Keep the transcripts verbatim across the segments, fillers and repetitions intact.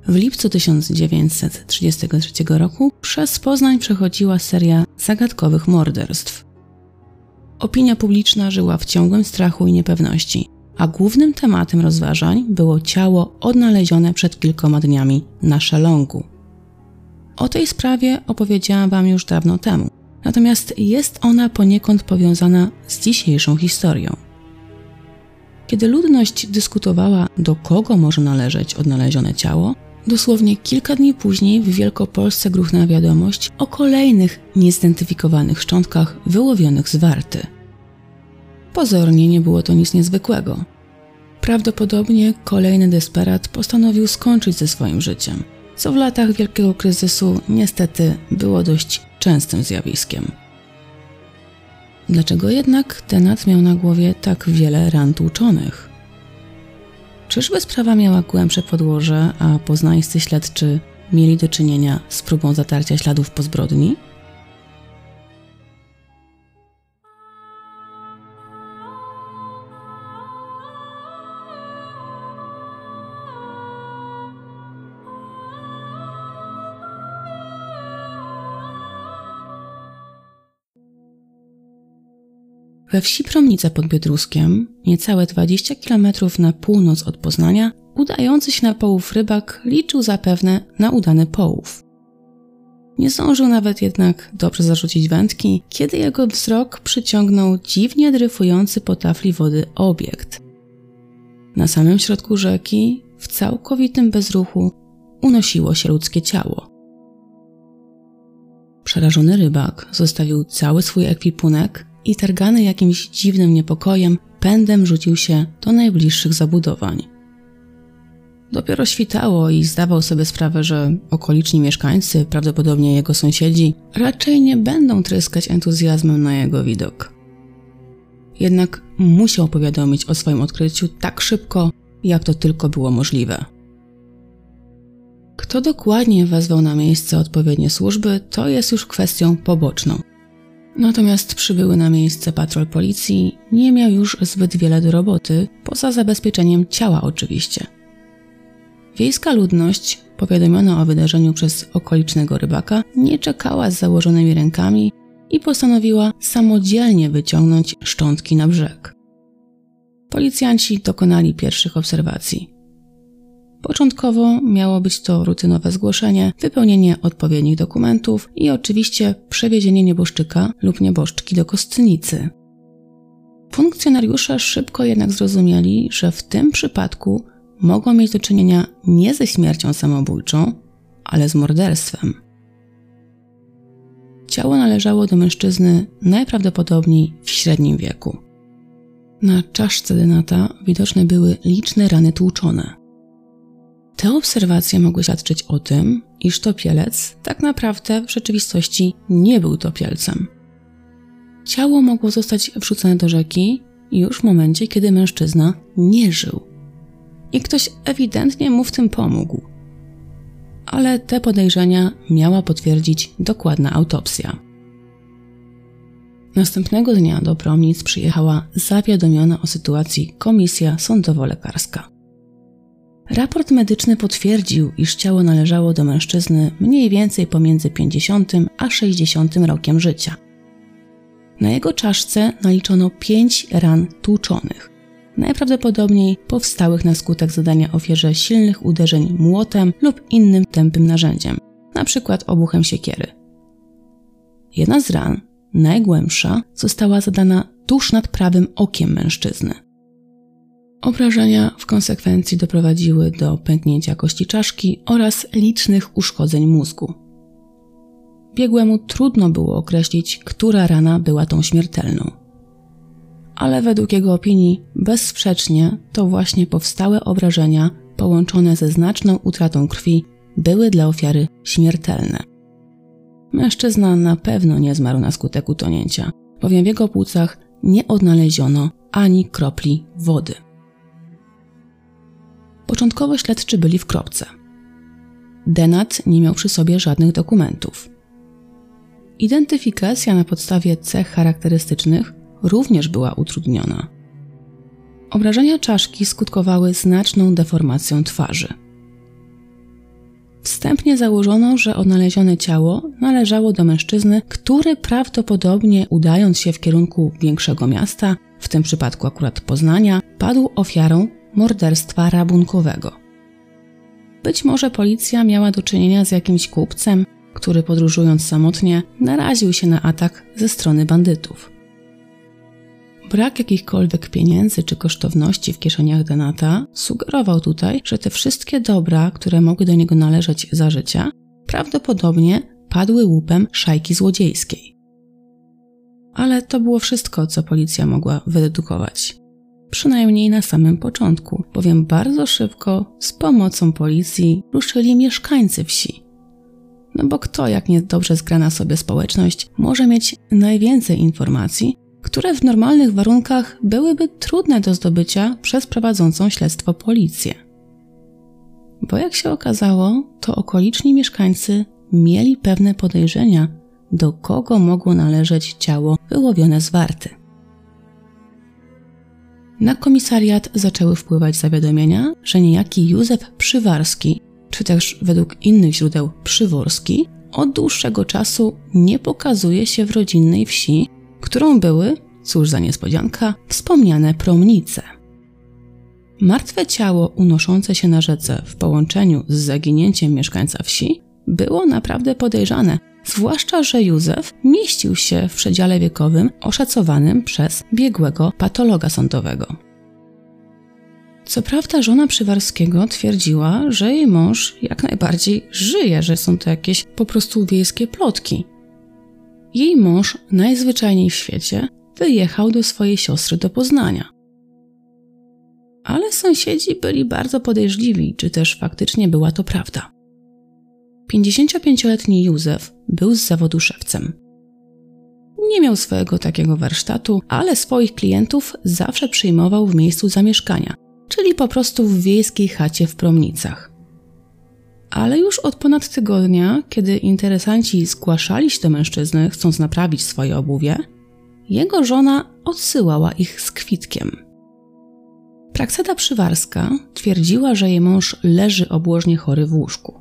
W lipcu tysiąc dziewięćset trzydziestego trzeciego roku przez Poznań przechodziła seria zagadkowych morderstw. Opinia publiczna żyła w ciągłym strachu i niepewności, a głównym tematem rozważań było ciało odnalezione przed kilkoma dniami na Szelongu. O tej sprawie opowiedziałam Wam już dawno temu, natomiast jest ona poniekąd powiązana z dzisiejszą historią. Kiedy ludność dyskutowała, do kogo może należeć odnalezione ciało, dosłownie kilka dni później w Wielkopolsce gruchnęła wiadomość o kolejnych niezidentyfikowanych szczątkach wyłowionych z Warty. Pozornie nie było to nic niezwykłego. Prawdopodobnie kolejny desperat postanowił skończyć ze swoim życiem, co w latach wielkiego kryzysu niestety było dość częstym zjawiskiem. Dlaczego jednak tenat miał na głowie tak wiele ran tłuczonych? Czyżby sprawa miała głębsze podłoże, a poznańscy śledczy mieli do czynienia z próbą zatarcia śladów po zbrodni? We wsi Promnica pod Biedruskiem, niecałe dwadzieścia kilometrów na północ od Poznania, udający się na połów rybak liczył zapewne na udany połów. Nie zdążył nawet jednak dobrze zarzucić wędki, kiedy jego wzrok przyciągnął dziwnie dryfujący po tafli wody obiekt. Na samym środku rzeki, w całkowitym bezruchu, unosiło się ludzkie ciało. Przerażony rybak zostawił cały swój ekwipunek i targany jakimś dziwnym niepokojem, pędem rzucił się do najbliższych zabudowań. Dopiero świtało i zdawał sobie sprawę, że okoliczni mieszkańcy, prawdopodobnie jego sąsiedzi, raczej nie będą tryskać entuzjazmem na jego widok. Jednak musiał powiadomić o swoim odkryciu tak szybko, jak to tylko było możliwe. Kto dokładnie wezwał na miejsce odpowiednie służby, to jest już kwestią poboczną. Natomiast przybyły na miejsce patrol policji nie miał już zbyt wiele do roboty, poza zabezpieczeniem ciała oczywiście. Wiejska ludność, powiadomiona o wydarzeniu przez okolicznego rybaka, nie czekała z założonymi rękami i postanowiła samodzielnie wyciągnąć szczątki na brzeg. Policjanci dokonali pierwszych obserwacji. Początkowo miało być to rutynowe zgłoszenie, wypełnienie odpowiednich dokumentów i oczywiście przewiezienie nieboszczyka lub nieboszczki do kostnicy. Funkcjonariusze szybko jednak zrozumieli, że w tym przypadku mogą mieć do czynienia nie ze śmiercią samobójczą, ale z morderstwem. Ciało należało do mężczyzny najprawdopodobniej w średnim wieku. Na czaszce denata widoczne były liczne rany tłuczone. Te obserwacje mogły świadczyć o tym, iż topielec tak naprawdę w rzeczywistości nie był topielcem. Ciało mogło zostać wrzucone do rzeki już w momencie, kiedy mężczyzna nie żył. I ktoś ewidentnie mu w tym pomógł. Ale te podejrzenia miała potwierdzić dokładna autopsja. Następnego dnia do Promnic przyjechała zawiadomiona o sytuacji komisja sądowo-lekarska. Raport medyczny potwierdził, iż ciało należało do mężczyzny mniej więcej pomiędzy pięćdziesiątym a sześćdziesiątym rokiem życia. Na jego czaszce naliczono pięć ran tłuczonych, najprawdopodobniej powstałych na skutek zadania ofierze silnych uderzeń młotem lub innym tępym narzędziem, np. obuchem siekiery. Jedna z ran, najgłębsza, została zadana tuż nad prawym okiem mężczyzny. Obrażenia w konsekwencji doprowadziły do pęknięcia kości czaszki oraz licznych uszkodzeń mózgu. Biegłemu trudno było określić, która rana była tą śmiertelną. Ale według jego opinii bezsprzecznie to właśnie powstałe obrażenia połączone ze znaczną utratą krwi były dla ofiary śmiertelne. Mężczyzna na pewno nie zmarł na skutek utonięcia, bowiem w jego płucach nie odnaleziono ani kropli wody. Początkowo śledczy byli w kropce. Denat nie miał przy sobie żadnych dokumentów. Identyfikacja na podstawie cech charakterystycznych również była utrudniona. Obrażenia czaszki skutkowały znaczną deformacją twarzy. Wstępnie założono, że odnalezione ciało należało do mężczyzny, który prawdopodobnie udając się w kierunku większego miasta, w tym przypadku akurat Poznania, padł ofiarą morderstwa rabunkowego. Być może policja miała do czynienia z jakimś kupcem, który podróżując samotnie naraził się na atak ze strony bandytów. Brak jakichkolwiek pieniędzy czy kosztowności w kieszeniach Denata sugerował tutaj, że te wszystkie dobra, które mogły do niego należeć za życia, prawdopodobnie padły łupem szajki złodziejskiej. Ale to było wszystko, co policja mogła wydedukować. Przynajmniej na samym początku, bowiem bardzo szybko z pomocą policji ruszyli mieszkańcy wsi. No bo kto, jak nie dobrze zgrana sobie społeczność, może mieć najwięcej informacji, które w normalnych warunkach byłyby trudne do zdobycia przez prowadzącą śledztwo policję. Bo jak się okazało, to okoliczni mieszkańcy mieli pewne podejrzenia, do kogo mogło należeć ciało wyłowione z Warty. Na komisariat zaczęły wpływać zawiadomienia, że niejaki Józef Przywarski, czy też według innych źródeł Przyworski, od dłuższego czasu nie pokazuje się w rodzinnej wsi, którą były, cóż za niespodzianka, wspomniane Promnice. Martwe ciało unoszące się na rzece w połączeniu z zaginięciem mieszkańca wsi było naprawdę podejrzane, zwłaszcza że Józef mieścił się w przedziale wiekowym oszacowanym przez biegłego patologa sądowego. Co prawda żona Przywarskiego twierdziła, że jej mąż jak najbardziej żyje, że są to jakieś po prostu wiejskie plotki. Jej mąż najzwyczajniej w świecie wyjechał do swojej siostry do Poznania. Ale sąsiedzi byli bardzo podejrzliwi, czy też faktycznie była to prawda. pięćdziesięciopięcioletni Józef był z zawodu szewcem. Nie miał swojego takiego warsztatu, ale swoich klientów zawsze przyjmował w miejscu zamieszkania, czyli po prostu w wiejskiej chacie w Promnicach. Ale już od ponad tygodnia, kiedy interesanci zgłaszali się do mężczyzny, chcąc naprawić swoje obuwie, jego żona odsyłała ich z kwitkiem. Prakseda Przywarska twierdziła, że jej mąż leży obłożnie chory w łóżku.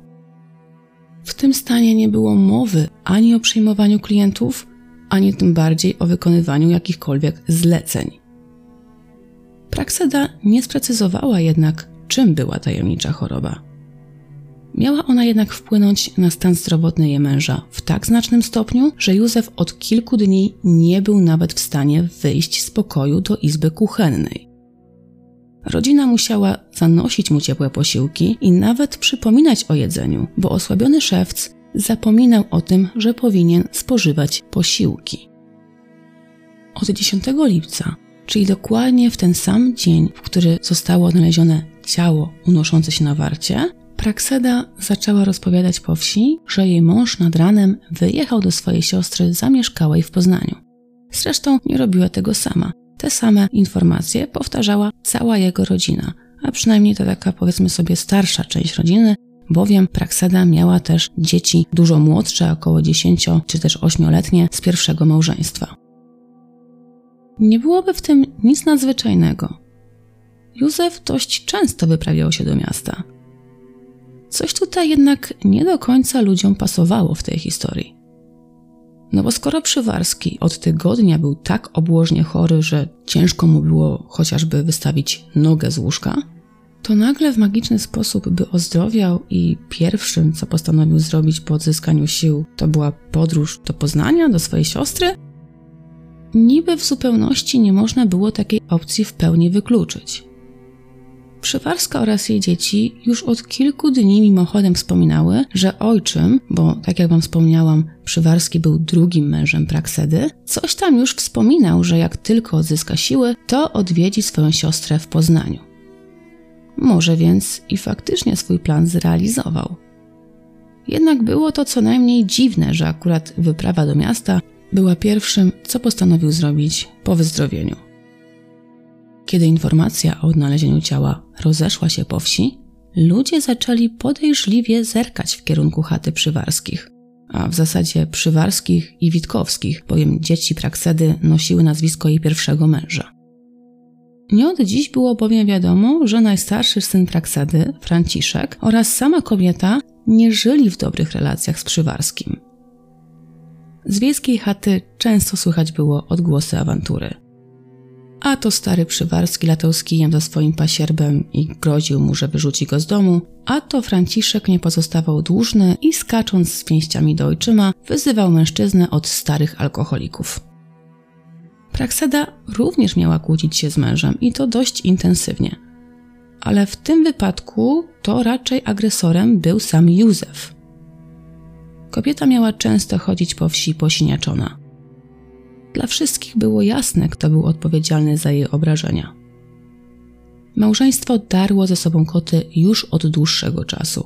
W tym stanie nie było mowy ani o przyjmowaniu klientów, ani tym bardziej o wykonywaniu jakichkolwiek zleceń. Prakseda nie sprecyzowała jednak, czym była tajemnicza choroba. Miała ona jednak wpłynąć na stan zdrowotny jej męża w tak znacznym stopniu, że Józef od kilku dni nie był nawet w stanie wyjść z pokoju do izby kuchennej. Rodzina musiała zanosić mu ciepłe posiłki i nawet przypominać o jedzeniu, bo osłabiony szewc zapominał o tym, że powinien spożywać posiłki. Od dziesiątego lipca, czyli dokładnie w ten sam dzień, w który zostało odnalezione ciało unoszące się na Warcie, Prakseda zaczęła rozpowiadać po wsi, że jej mąż nad ranem wyjechał do swojej siostry zamieszkałej w Poznaniu. Zresztą nie robiła tego sama. Te same informacje powtarzała cała jego rodzina, a przynajmniej to taka, powiedzmy sobie, starsza część rodziny, bowiem Prakseda miała też dzieci dużo młodsze, około dziesięcio czy też ośmioletnie z pierwszego małżeństwa. Nie byłoby w tym nic nadzwyczajnego. Józef dość często wyprawiał się do miasta. Coś tutaj jednak nie do końca ludziom pasowało w tej historii. No bo skoro Przywarski od tygodnia był tak obłożnie chory, że ciężko mu było chociażby wystawić nogę z łóżka, to nagle w magiczny sposób by ozdrowiał i pierwszym, co postanowił zrobić po odzyskaniu sił, to była podróż do Poznania, do swojej siostry? Niby w zupełności nie można było takiej opcji w pełni wykluczyć. Przywarska oraz jej dzieci już od kilku dni mimochodem wspominały, że ojczym, bo tak jak wam wspomniałam, Przywarski był drugim mężem Praksedy, coś tam już wspominał, że jak tylko odzyska siły, to odwiedzi swoją siostrę w Poznaniu. Może więc i faktycznie swój plan zrealizował. Jednak było to co najmniej dziwne, że akurat wyprawa do miasta była pierwszym, co postanowił zrobić po wyzdrowieniu. Kiedy informacja o odnalezieniu ciała rozeszła się po wsi, ludzie zaczęli podejrzliwie zerkać w kierunku chaty Przywarskich, a w zasadzie Przywarskich i Witkowskich, bowiem dzieci Praksedy nosiły nazwisko jej pierwszego męża. Nie od dziś było bowiem wiadomo, że najstarszy syn Praksedy, Franciszek, oraz sama kobieta nie żyli w dobrych relacjach z Przywarskim. Z wiejskiej chaty często słychać było odgłosy awantury. A to stary Przywarski latał z kijem za swoim pasierbem i groził mu, że wyrzuci go z domu, a to Franciszek nie pozostawał dłużny i skacząc z pięściami do ojczyma, wyzywał mężczyznę od starych alkoholików. Prakseda również miała kłócić się z mężem i to dość intensywnie. Ale w tym wypadku to raczej agresorem był sam Józef. Kobieta miała często chodzić po wsi posiniaczona. Dla wszystkich było jasne, kto był odpowiedzialny za jej obrażenia. Małżeństwo darło ze sobą koty już od dłuższego czasu.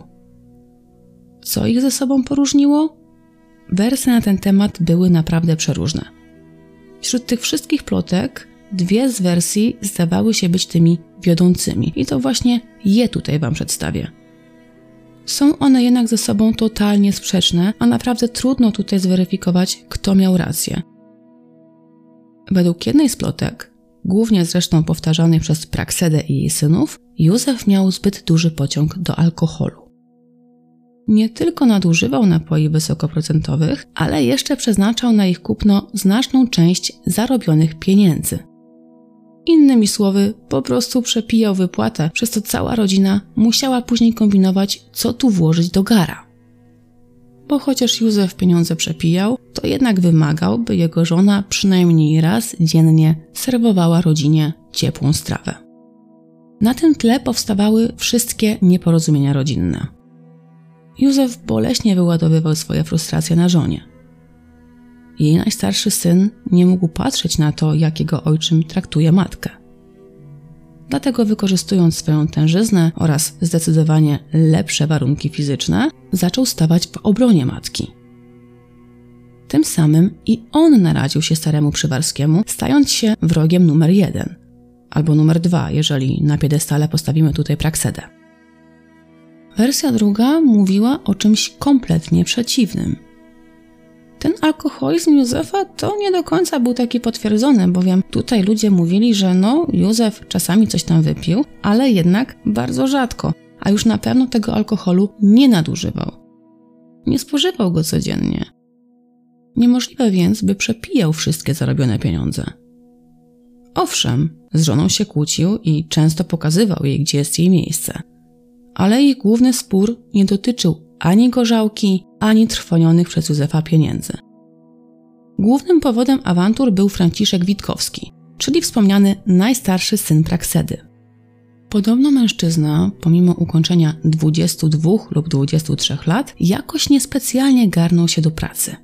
Co ich ze sobą poróżniło? Wersje na ten temat były naprawdę przeróżne. Wśród tych wszystkich plotek dwie z wersji zdawały się być tymi wiodącymi i to właśnie je tutaj wam przedstawię. Są one jednak ze sobą totalnie sprzeczne, a naprawdę trudno tutaj zweryfikować, kto miał rację. Według jednej z plotek, głównie zresztą powtarzanej przez Praksedę i jej synów, Józef miał zbyt duży pociąg do alkoholu. Nie tylko nadużywał napoi wysokoprocentowych, ale jeszcze przeznaczał na ich kupno znaczną część zarobionych pieniędzy. Innymi słowy, po prostu przepijał wypłatę, przez co cała rodzina musiała później kombinować, co tu włożyć do gara. Bo chociaż Józef pieniądze przepijał, to jednak wymagał, by jego żona przynajmniej raz dziennie serwowała rodzinie ciepłą strawę. Na tym tle powstawały wszystkie nieporozumienia rodzinne. Józef boleśnie wyładowywał swoje frustracje na żonie. Jej najstarszy syn nie mógł patrzeć na to, jak jego ojczym traktuje matkę. Dlatego wykorzystując swoją tężyznę oraz zdecydowanie lepsze warunki fizyczne, zaczął stawać w obronie matki. Tym samym i on naradził się staremu Przywarskiemu, stając się wrogiem numer jeden, albo numer dwa, jeżeli na piedestale postawimy tutaj Praksedę. Wersja druga mówiła o czymś kompletnie przeciwnym. Ten alkoholizm Józefa to nie do końca był taki potwierdzony, bowiem tutaj ludzie mówili, że no, Józef czasami coś tam wypił, ale jednak bardzo rzadko, a już na pewno tego alkoholu nie nadużywał. Nie spożywał go codziennie. Niemożliwe więc, by przepijał wszystkie zarobione pieniądze. Owszem, z żoną się kłócił i często pokazywał jej, gdzie jest jej miejsce. Ale ich główny spór nie dotyczył ani gorzałki, ani trwonionych przez Józefa pieniędzy. Głównym powodem awantur był Franciszek Witkowski, czyli wspomniany najstarszy syn Praksedy. Podobno mężczyzna, pomimo ukończenia dwudziestu dwóch lub dwudziestu trzech lat, jakoś niespecjalnie garnął się do pracy.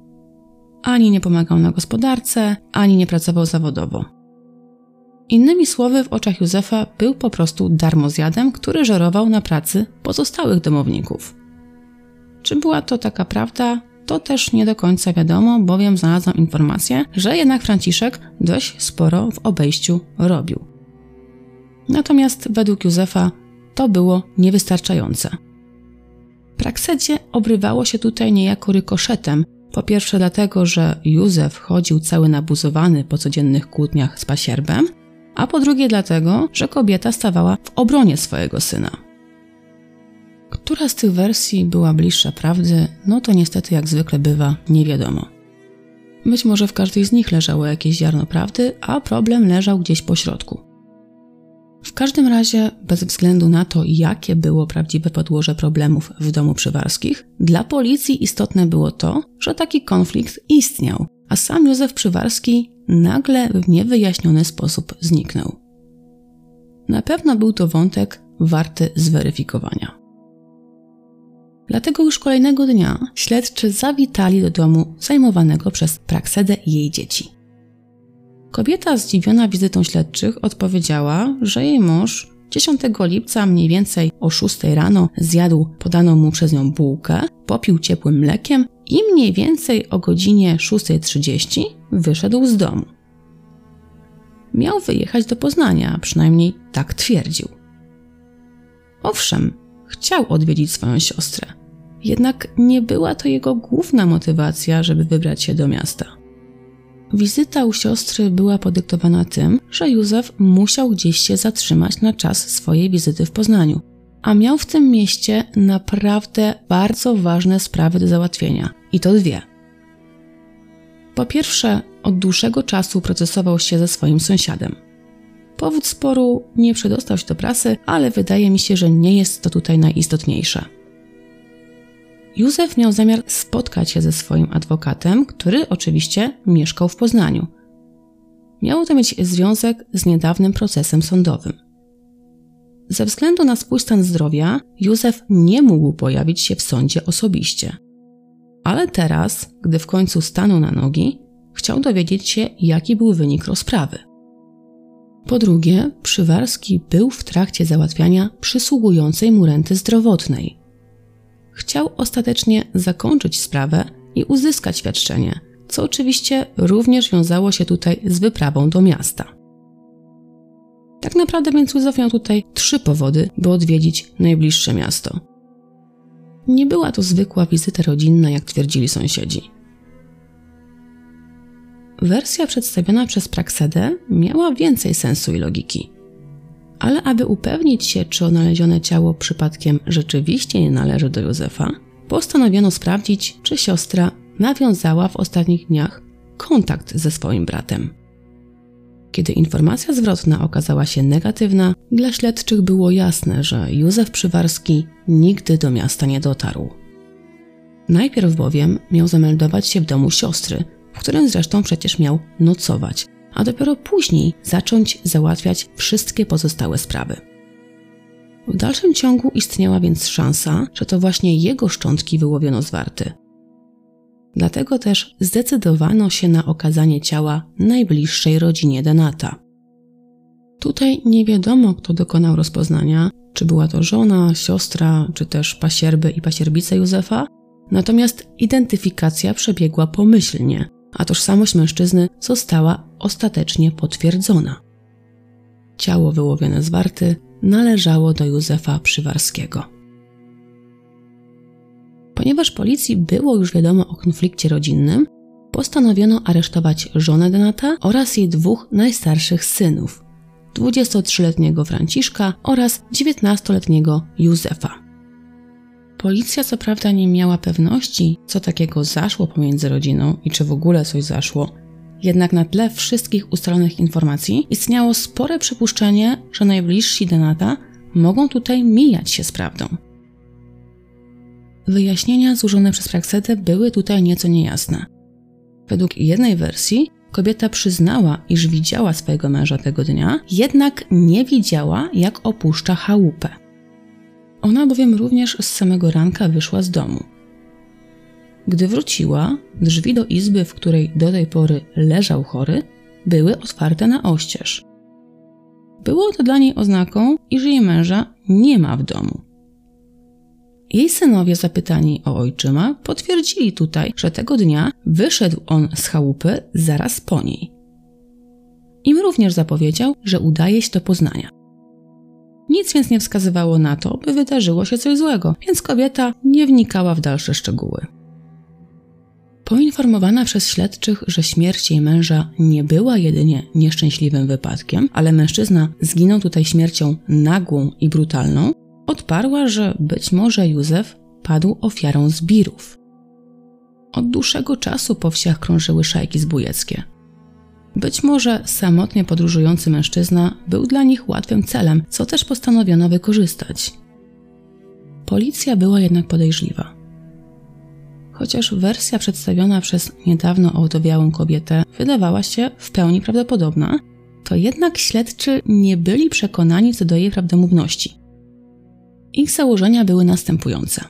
Ani nie pomagał na gospodarce, ani nie pracował zawodowo. Innymi słowy, w oczach Józefa był po prostu darmozjadem, który żerował na pracy pozostałych domowników. Czy była to taka prawda? To też nie do końca wiadomo, bowiem znalazłam informację, że jednak Franciszek dość sporo w obejściu robił. Natomiast według Józefa to było niewystarczające. Praksedzie obrywało się tutaj niejako rykoszetem, po pierwsze dlatego, że Józef chodził cały nabuzowany po codziennych kłótniach z pasierbem, a po drugie dlatego, że kobieta stawała w obronie swojego syna. Która z tych wersji była bliższa prawdy, no to niestety jak zwykle bywa, nie wiadomo. Być może w każdej z nich leżało jakieś ziarno prawdy, a problem leżał gdzieś po środku. W każdym razie, bez względu na to, jakie było prawdziwe podłoże problemów w domu Przywarskich, dla policji istotne było to, że taki konflikt istniał, a sam Józef Przywarski nagle w niewyjaśniony sposób zniknął. Na pewno był to wątek warty zweryfikowania. Dlatego już kolejnego dnia śledczy zawitali do domu zajmowanego przez Praksedę i jej dzieci. Kobieta zdziwiona wizytą śledczych odpowiedziała, że jej mąż dziesiątego lipca mniej więcej o szóstej rano zjadł podaną mu przez nią bułkę, popił ciepłym mlekiem i mniej więcej o godzinie szósta trzydzieści wyszedł z domu. Miał wyjechać do Poznania, przynajmniej tak twierdził. Owszem, chciał odwiedzić swoją siostrę, jednak nie była to jego główna motywacja, żeby wybrać się do miasta. Wizyta u siostry była podyktowana tym, że Józef musiał gdzieś się zatrzymać na czas swojej wizyty w Poznaniu. a miał w tym mieście naprawdę bardzo ważne sprawy do załatwienia. I to dwie. Po pierwsze, od dłuższego czasu procesował się ze swoim sąsiadem. Powód sporu nie przedostał się do prasy, ale wydaje mi się, że nie jest to tutaj najistotniejsze. Józef miał zamiar spotkać się ze swoim adwokatem, który oczywiście mieszkał w Poznaniu. Miało to mieć związek z niedawnym procesem sądowym. Ze względu na swój stan zdrowia, Józef nie mógł pojawić się w sądzie osobiście. Ale teraz, gdy w końcu stanął na nogi, chciał dowiedzieć się, jaki był wynik rozprawy. Po drugie, Przywarski był w trakcie załatwiania przysługującej mu renty zdrowotnej. Chciał ostatecznie zakończyć sprawę i uzyskać świadczenie, co oczywiście również wiązało się tutaj z wyprawą do miasta. Tak naprawdę więc Józef miał tutaj trzy powody, by odwiedzić najbliższe miasto. Nie była to zwykła wizyta rodzinna, jak twierdzili sąsiedzi. Wersja przedstawiona przez Praksedę miała więcej sensu i logiki. Ale aby upewnić się, czy odnalezione ciało przypadkiem rzeczywiście nie należy do Józefa, postanowiono sprawdzić, czy siostra nawiązała w ostatnich dniach kontakt ze swoim bratem. Kiedy informacja zwrotna okazała się negatywna, dla śledczych było jasne, że Józef Przywarski nigdy do miasta nie dotarł. Najpierw bowiem miał zameldować się w domu siostry, w którym zresztą przecież miał nocować, a dopiero później zacząć załatwiać wszystkie pozostałe sprawy. W dalszym ciągu istniała więc szansa, że to właśnie jego szczątki wyłowiono z Warty. Dlatego też zdecydowano się na okazanie ciała najbliższej rodzinie Denata. Tutaj nie wiadomo, kto dokonał rozpoznania, czy była to żona, siostra, czy też pasierby i pasierbice Józefa, natomiast identyfikacja przebiegła pomyślnie, a tożsamość mężczyzny została ostatecznie potwierdzona. Ciało wyłowione z Warty należało do Józefa Przywarskiego. Ponieważ policji było już wiadomo o konflikcie rodzinnym, postanowiono aresztować żonę Denata oraz jej dwóch najstarszych synów, dwudziestotrzyletniego Franciszka oraz dziewiętnastoletniego Józefa. Policja co prawda nie miała pewności, co takiego zaszło pomiędzy rodziną i czy w ogóle coś zaszło, jednak na tle wszystkich ustalonych informacji istniało spore przypuszczenie, że najbliżsi Denata mogą tutaj mijać się z prawdą. Wyjaśnienia złożone przez Praksedę były tutaj nieco niejasne. Według jednej wersji kobieta przyznała, iż widziała swojego męża tego dnia, jednak nie widziała, jak opuszcza chałupę. Ona bowiem również z samego ranka wyszła z domu. Gdy wróciła, drzwi do izby, w której do tej pory leżał chory, były otwarte na oścież. Było to dla niej oznaką, iż jej męża nie ma w domu. Jej synowie zapytani o ojczyma potwierdzili tutaj, że tego dnia wyszedł on z chałupy zaraz po niej. Im również zapowiedział, że udaje się do Poznania. Nic więc nie wskazywało na to, by wydarzyło się coś złego, więc kobieta nie wnikała w dalsze szczegóły. Poinformowana przez śledczych, że śmierć jej męża nie była jedynie nieszczęśliwym wypadkiem, ale mężczyzna zginął tutaj śmiercią nagłą i brutalną, odparła, że być może Józef padł ofiarą zbirów. Od dłuższego czasu po wsiach krążyły szajki zbójeckie. Być może samotnie podróżujący mężczyzna był dla nich łatwym celem, co też postanowiono wykorzystać. Policja była jednak podejrzliwa. Chociaż wersja przedstawiona przez niedawno owdowiałą kobietę wydawała się w pełni prawdopodobna, to jednak śledczy nie byli przekonani co do jej prawdomówności. Ich założenia były następujące.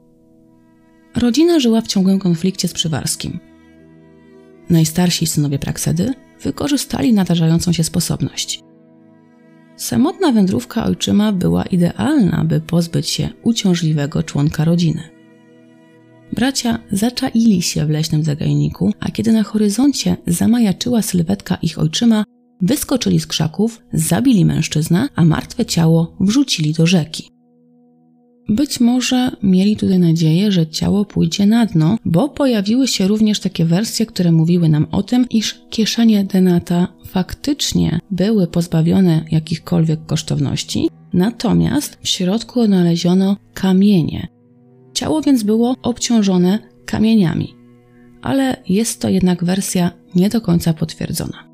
Rodzina żyła w ciągłym konflikcie z Przywarskim. Najstarsi synowie Praksedy wykorzystali nadarzającą się sposobność. Samotna wędrówka ojczyma była idealna, by pozbyć się uciążliwego członka rodziny. Bracia zaczaili się w leśnym zagajniku, a kiedy na horyzoncie zamajaczyła sylwetka ich ojczyma, wyskoczyli z krzaków, zabili mężczyznę, a martwe ciało wrzucili do rzeki. Być może mieli tutaj nadzieję, że ciało pójdzie na dno, bo pojawiły się również takie wersje, które mówiły nam o tym, iż kieszenie Denata faktycznie były pozbawione jakichkolwiek kosztowności, natomiast w środku odnaleziono kamienie. Ciało więc było obciążone kamieniami, ale jest to jednak wersja nie do końca potwierdzona.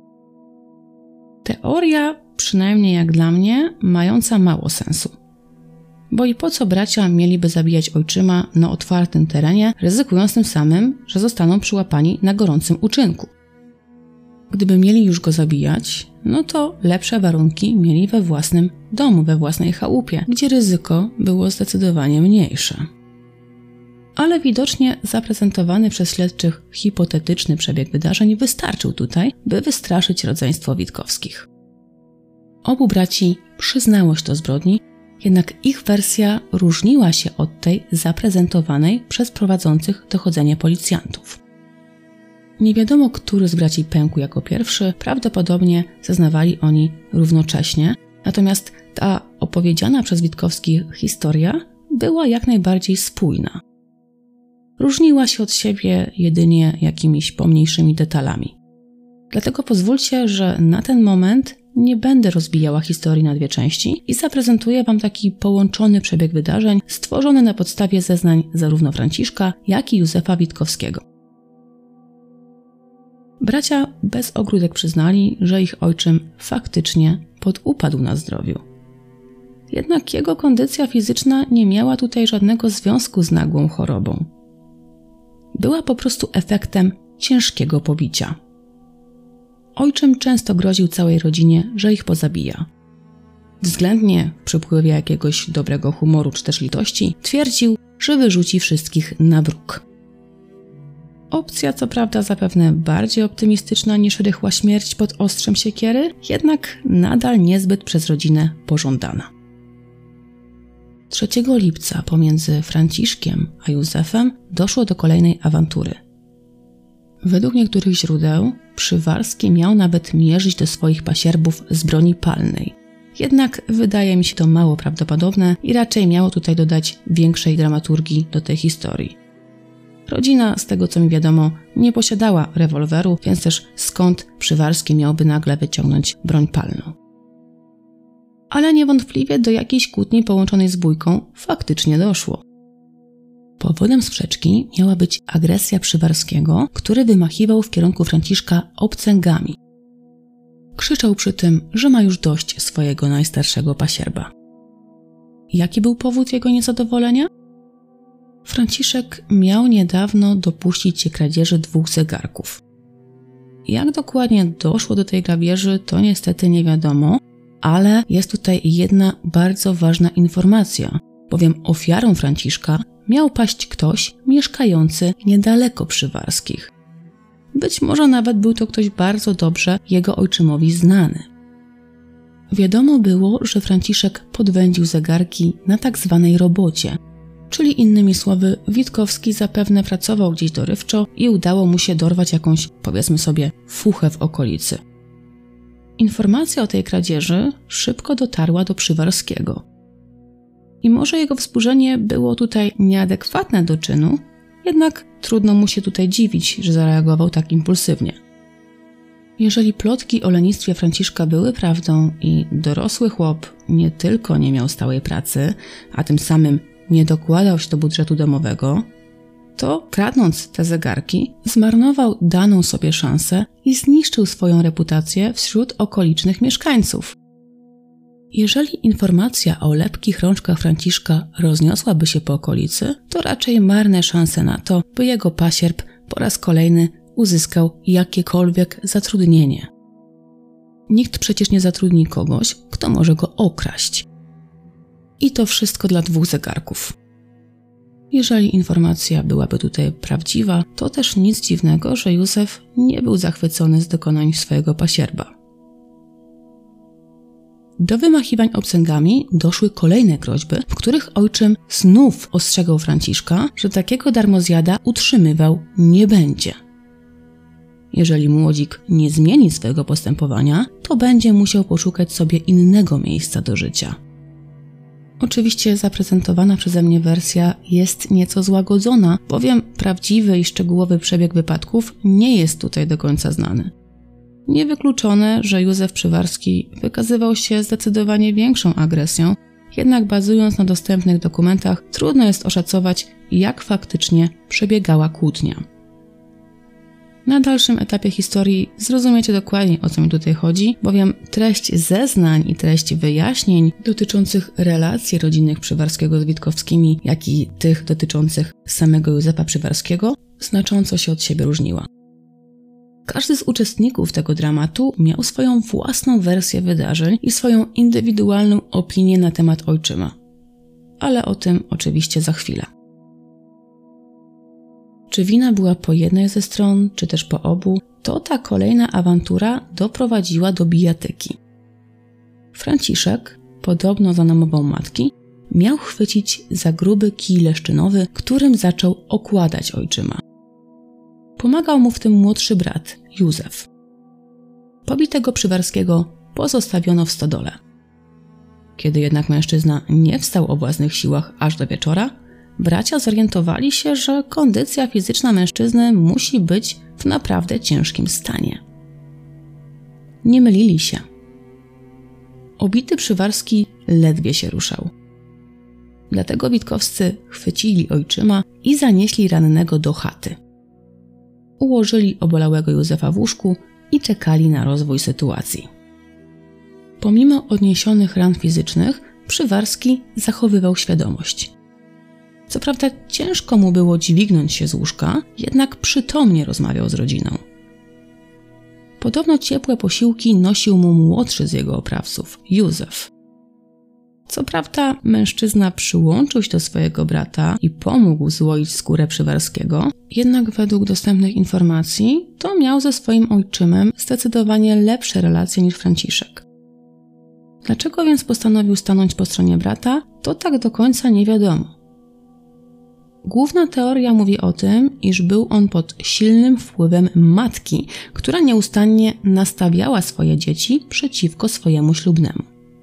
Teoria, przynajmniej jak dla mnie, mająca mało sensu. Bo i po co bracia mieliby zabijać ojczyma na otwartym terenie, ryzykując tym samym, że zostaną przyłapani na gorącym uczynku? Gdyby mieli już go zabijać, no to lepsze warunki mieli we własnym domu, we własnej chałupie, gdzie ryzyko było zdecydowanie mniejsze. Ale widocznie zaprezentowany przez śledczych hipotetyczny przebieg wydarzeń wystarczył tutaj, by wystraszyć rodzeństwo Witkowskich. Obu braci przyznało się do zbrodni, jednak ich wersja różniła się od tej zaprezentowanej przez prowadzących dochodzenie policjantów. Nie wiadomo, który z braci pękł jako pierwszy, prawdopodobnie zeznawali oni równocześnie, natomiast ta opowiedziana przez Witkowskich historia była jak najbardziej spójna. Różniła się od siebie jedynie jakimiś pomniejszymi detalami. Dlatego pozwólcie, że na ten moment nie będę rozbijała historii na dwie części i zaprezentuję Wam taki połączony przebieg wydarzeń stworzony na podstawie zeznań zarówno Franciszka, jak i Józefa Witkowskiego. Bracia bez ogródek przyznali, że ich ojczym faktycznie podupadł na zdrowiu. Jednak jego kondycja fizyczna nie miała tutaj żadnego związku z nagłą chorobą. Była po prostu efektem ciężkiego pobicia. Ojczym często groził całej rodzinie, że ich pozabija. Względnie w przypływie jakiegoś dobrego humoru czy też litości twierdził, że wyrzuci wszystkich na bruk. Opcja co prawda zapewne bardziej optymistyczna niż rychła śmierć pod ostrzem siekiery, jednak nadal niezbyt przez rodzinę pożądana. trzeciego lipca pomiędzy Franciszkiem a Józefem doszło do kolejnej awantury. Według niektórych źródeł Przywarski miał nawet mierzyć do swoich pasierbów z broni palnej. Jednak wydaje mi się to mało prawdopodobne i raczej miało tutaj dodać większej dramaturgii do tej historii. Rodzina, z tego co mi wiadomo, nie posiadała rewolweru, więc też skąd Przywarski miałby nagle wyciągnąć broń palną. Ale niewątpliwie do jakiejś kłótni połączonej z bójką faktycznie doszło. Powodem sprzeczki miała być agresja Przywarskiego, który wymachiwał w kierunku Franciszka obcęgami. Krzyczał przy tym, że ma już dość swojego najstarszego pasierba. Jaki był powód jego niezadowolenia? Franciszek miał niedawno dopuścić się kradzieży dwóch zegarków. Jak dokładnie doszło do tej grabieży, to niestety nie wiadomo, ale jest tutaj jedna bardzo ważna informacja, bowiem ofiarą Franciszka miał paść ktoś mieszkający niedaleko Przywarskich. Być może nawet był to ktoś bardzo dobrze jego ojczymowi znany. Wiadomo było, że Franciszek podwędził zegarki na tak zwanej robocie, czyli innymi słowy Witkowski zapewne pracował gdzieś dorywczo i udało mu się dorwać jakąś, powiedzmy sobie, fuchę w okolicy. Informacja o tej kradzieży szybko dotarła do Przywarskiego. I może jego wzburzenie było tutaj nieadekwatne do czynu, jednak trudno mu się tutaj dziwić, że zareagował tak impulsywnie. Jeżeli plotki o lenistwie Franciszka były prawdą i dorosły chłop nie tylko nie miał stałej pracy, a tym samym nie dokładał się do budżetu domowego, to kradnąc te zegarki zmarnował daną sobie szansę i zniszczył swoją reputację wśród okolicznych mieszkańców. Jeżeli informacja o lepkich rączkach Franciszka rozniosłaby się po okolicy, to raczej marne szanse na to, by jego pasierb po raz kolejny uzyskał jakiekolwiek zatrudnienie. Nikt przecież nie zatrudni kogoś, kto może go okraść. I to wszystko dla dwóch zegarków. Jeżeli informacja byłaby tutaj prawdziwa, to też nic dziwnego, że Józef nie był zachwycony z dokonań swojego pasierba. Do wymachiwań obcęgami doszły kolejne groźby, w których ojczym znów ostrzegał Franciszka, że takiego darmozjada utrzymywał nie będzie. Jeżeli młodzik nie zmieni swojego postępowania, to będzie musiał poszukać sobie innego miejsca do życia. Oczywiście zaprezentowana przeze mnie wersja jest nieco złagodzona, bowiem prawdziwy i szczegółowy przebieg wypadków nie jest tutaj do końca znany. Niewykluczone, że Józef Przywarski wykazywał się zdecydowanie większą agresją, jednak bazując na dostępnych dokumentach trudno jest oszacować, jak faktycznie przebiegała kłótnia. Na dalszym etapie historii zrozumiecie dokładnie, o co mi tutaj chodzi, bowiem treść zeznań i treść wyjaśnień dotyczących relacji rodzinnych Przywarskiego z Witkowskimi, jak i tych dotyczących samego Józefa Przywarskiego znacząco się od siebie różniła. Każdy z uczestników tego dramatu miał swoją własną wersję wydarzeń i swoją indywidualną opinię na temat ojczyma. Ale o tym oczywiście za chwilę. Czy wina była po jednej ze stron, czy też po obu, to ta kolejna awantura doprowadziła do bijatyki. Franciszek, podobno za namową matki, miał chwycić za gruby kij leszczynowy, którym zaczął okładać ojczyma. Pomagał mu w tym młodszy brat, Józef. Pobitego Przywarskiego pozostawiono w stodole. Kiedy jednak mężczyzna nie wstał o własnych siłach aż do wieczora, bracia zorientowali się, że kondycja fizyczna mężczyzny musi być w naprawdę ciężkim stanie. Nie mylili się. Obity Przywarski ledwie się ruszał. Dlatego Witkowscy chwycili ojczyma i zanieśli rannego do chaty. Ułożyli obolałego Józefa w łóżku i czekali na rozwój sytuacji. Pomimo odniesionych ran fizycznych, Przywarski zachowywał świadomość. Co prawda ciężko mu było dźwignąć się z łóżka, jednak przytomnie rozmawiał z rodziną. Podobno ciepłe posiłki nosił mu młodszy z jego oprawców, Józef. Co prawda mężczyzna przyłączył się do swojego brata i pomógł złoić skórę Przywarskiego, jednak według dostępnych informacji to miał ze swoim ojczymem zdecydowanie lepsze relacje niż Franciszek. Dlaczego więc postanowił stanąć po stronie brata, to tak do końca nie wiadomo. Główna teoria mówi o tym, iż był on pod silnym wpływem matki, która nieustannie nastawiała swoje dzieci przeciwko swojemu ślubnemu.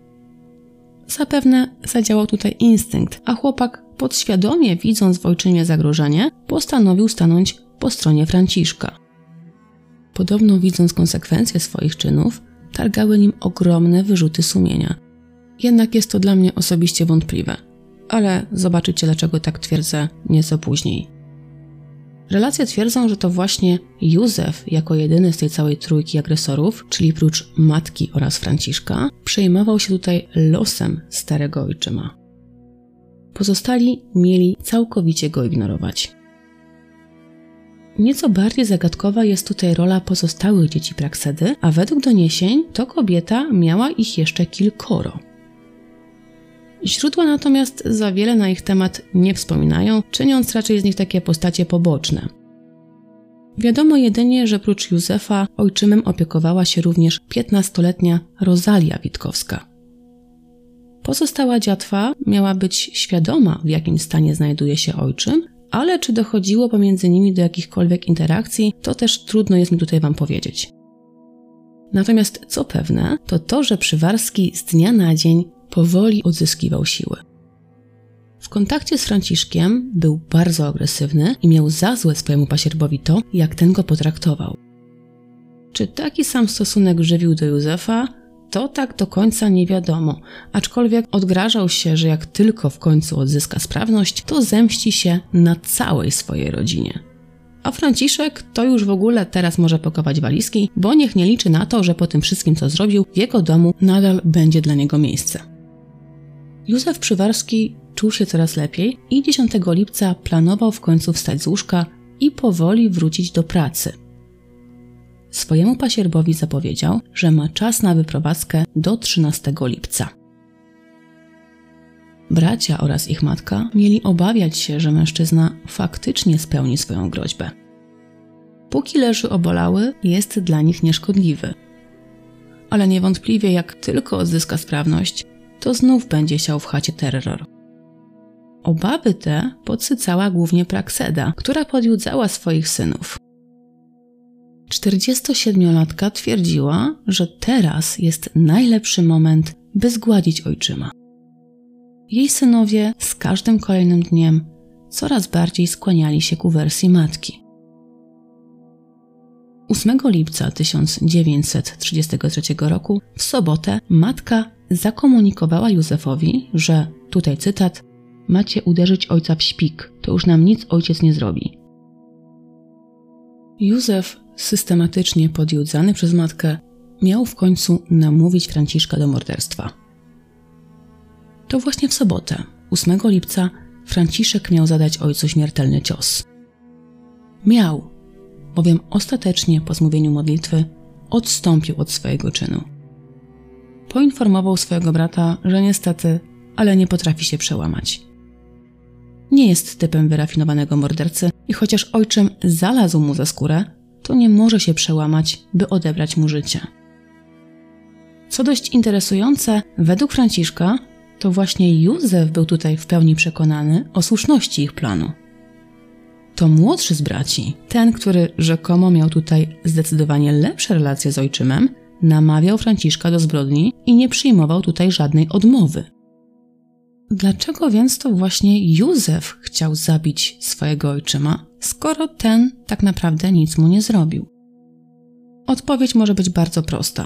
Zapewne zadziałał tutaj instynkt, a chłopak podświadomie, widząc w ojczymie zagrożenie, postanowił stanąć po stronie Franciszka. Podobno widząc konsekwencje swoich czynów, targały nim ogromne wyrzuty sumienia. Jednak jest to dla mnie osobiście wątpliwe. Ale zobaczycie, dlaczego tak twierdzę nieco później. Relacje twierdzą, że to właśnie Józef, jako jedyny z tej całej trójki agresorów, czyli prócz matki oraz Franciszka, przejmował się tutaj losem starego ojczyma. Pozostali mieli całkowicie go ignorować. Nieco bardziej zagadkowa jest tutaj rola pozostałych dzieci Praksedy, a według doniesień to kobieta miała ich jeszcze kilkoro. Źródła natomiast za wiele na ich temat nie wspominają, czyniąc raczej z nich takie postacie poboczne. Wiadomo jedynie, że prócz Józefa ojczymem opiekowała się również piętnastoletnia Rozalia Witkowska. Pozostała dziatwa miała być świadoma, w jakim stanie znajduje się ojczym, ale czy dochodziło pomiędzy nimi do jakichkolwiek interakcji, to też trudno jest mi tutaj wam powiedzieć. Natomiast co pewne, to to, że Przywarski z dnia na dzień powoli odzyskiwał siły. W kontakcie z Franciszkiem był bardzo agresywny i miał za złe swojemu pasierbowi to, jak ten go potraktował. Czy taki sam stosunek żywił do Józefa? To tak do końca nie wiadomo, aczkolwiek odgrażał się, że jak tylko w końcu odzyska sprawność, to zemści się na całej swojej rodzinie. A Franciszek to już w ogóle teraz może pakować walizki, bo niech nie liczy na to, że po tym wszystkim, co zrobił, w jego domu nadal będzie dla niego miejsce. Józef Przywarski czuł się coraz lepiej i dziesiątego lipca planował w końcu wstać z łóżka i powoli wrócić do pracy. Swojemu pasierbowi zapowiedział, że ma czas na wyprowadzkę do trzynastego lipca. Bracia oraz ich matka mieli obawiać się, że mężczyzna faktycznie spełni swoją groźbę. Póki leży obolały, jest dla nich nieszkodliwy. Ale niewątpliwie jak tylko odzyska sprawność, to znów będzie siał w chacie terror. Obawy te podsycała głównie Prakseda, która podjudzała swoich synów. czterdziestosiedmiolatka twierdziła, że teraz jest najlepszy moment, by zgładzić ojczyma. jej synowie z każdym kolejnym dniem coraz bardziej skłaniali się ku wersji matki. ósmego lipca tysiąc dziewięćset trzydziestego trzeciego roku w sobotę matka zakomunikowała Józefowi, że, tutaj cytat, macie uderzyć ojca w śpik, to już nam nic ojciec nie zrobi. Józef, systematycznie podjudzany przez matkę, miał w końcu namówić Franciszka do morderstwa. To właśnie w sobotę, ósmego lipca, Franciszek miał zadać ojcu śmiertelny cios. Miał, bowiem ostatecznie po zmówieniu modlitwy odstąpił od swojego czynu. Poinformował swojego brata, że niestety, ale nie potrafi się przełamać. Nie jest typem wyrafinowanego mordercy i chociaż ojczym zalazł mu za skórę, to nie może się przełamać, by odebrać mu życie. Co dość interesujące, według Franciszka, to właśnie Józef był tutaj w pełni przekonany o słuszności ich planu. To młodszy z braci, ten, który rzekomo miał tutaj zdecydowanie lepsze relacje z ojczymem, namawiał Franciszka do zbrodni i nie przyjmował tutaj żadnej odmowy. Dlaczego więc to właśnie Józef chciał zabić swojego ojczyma, skoro ten tak naprawdę nic mu nie zrobił? Odpowiedź może być bardzo prosta.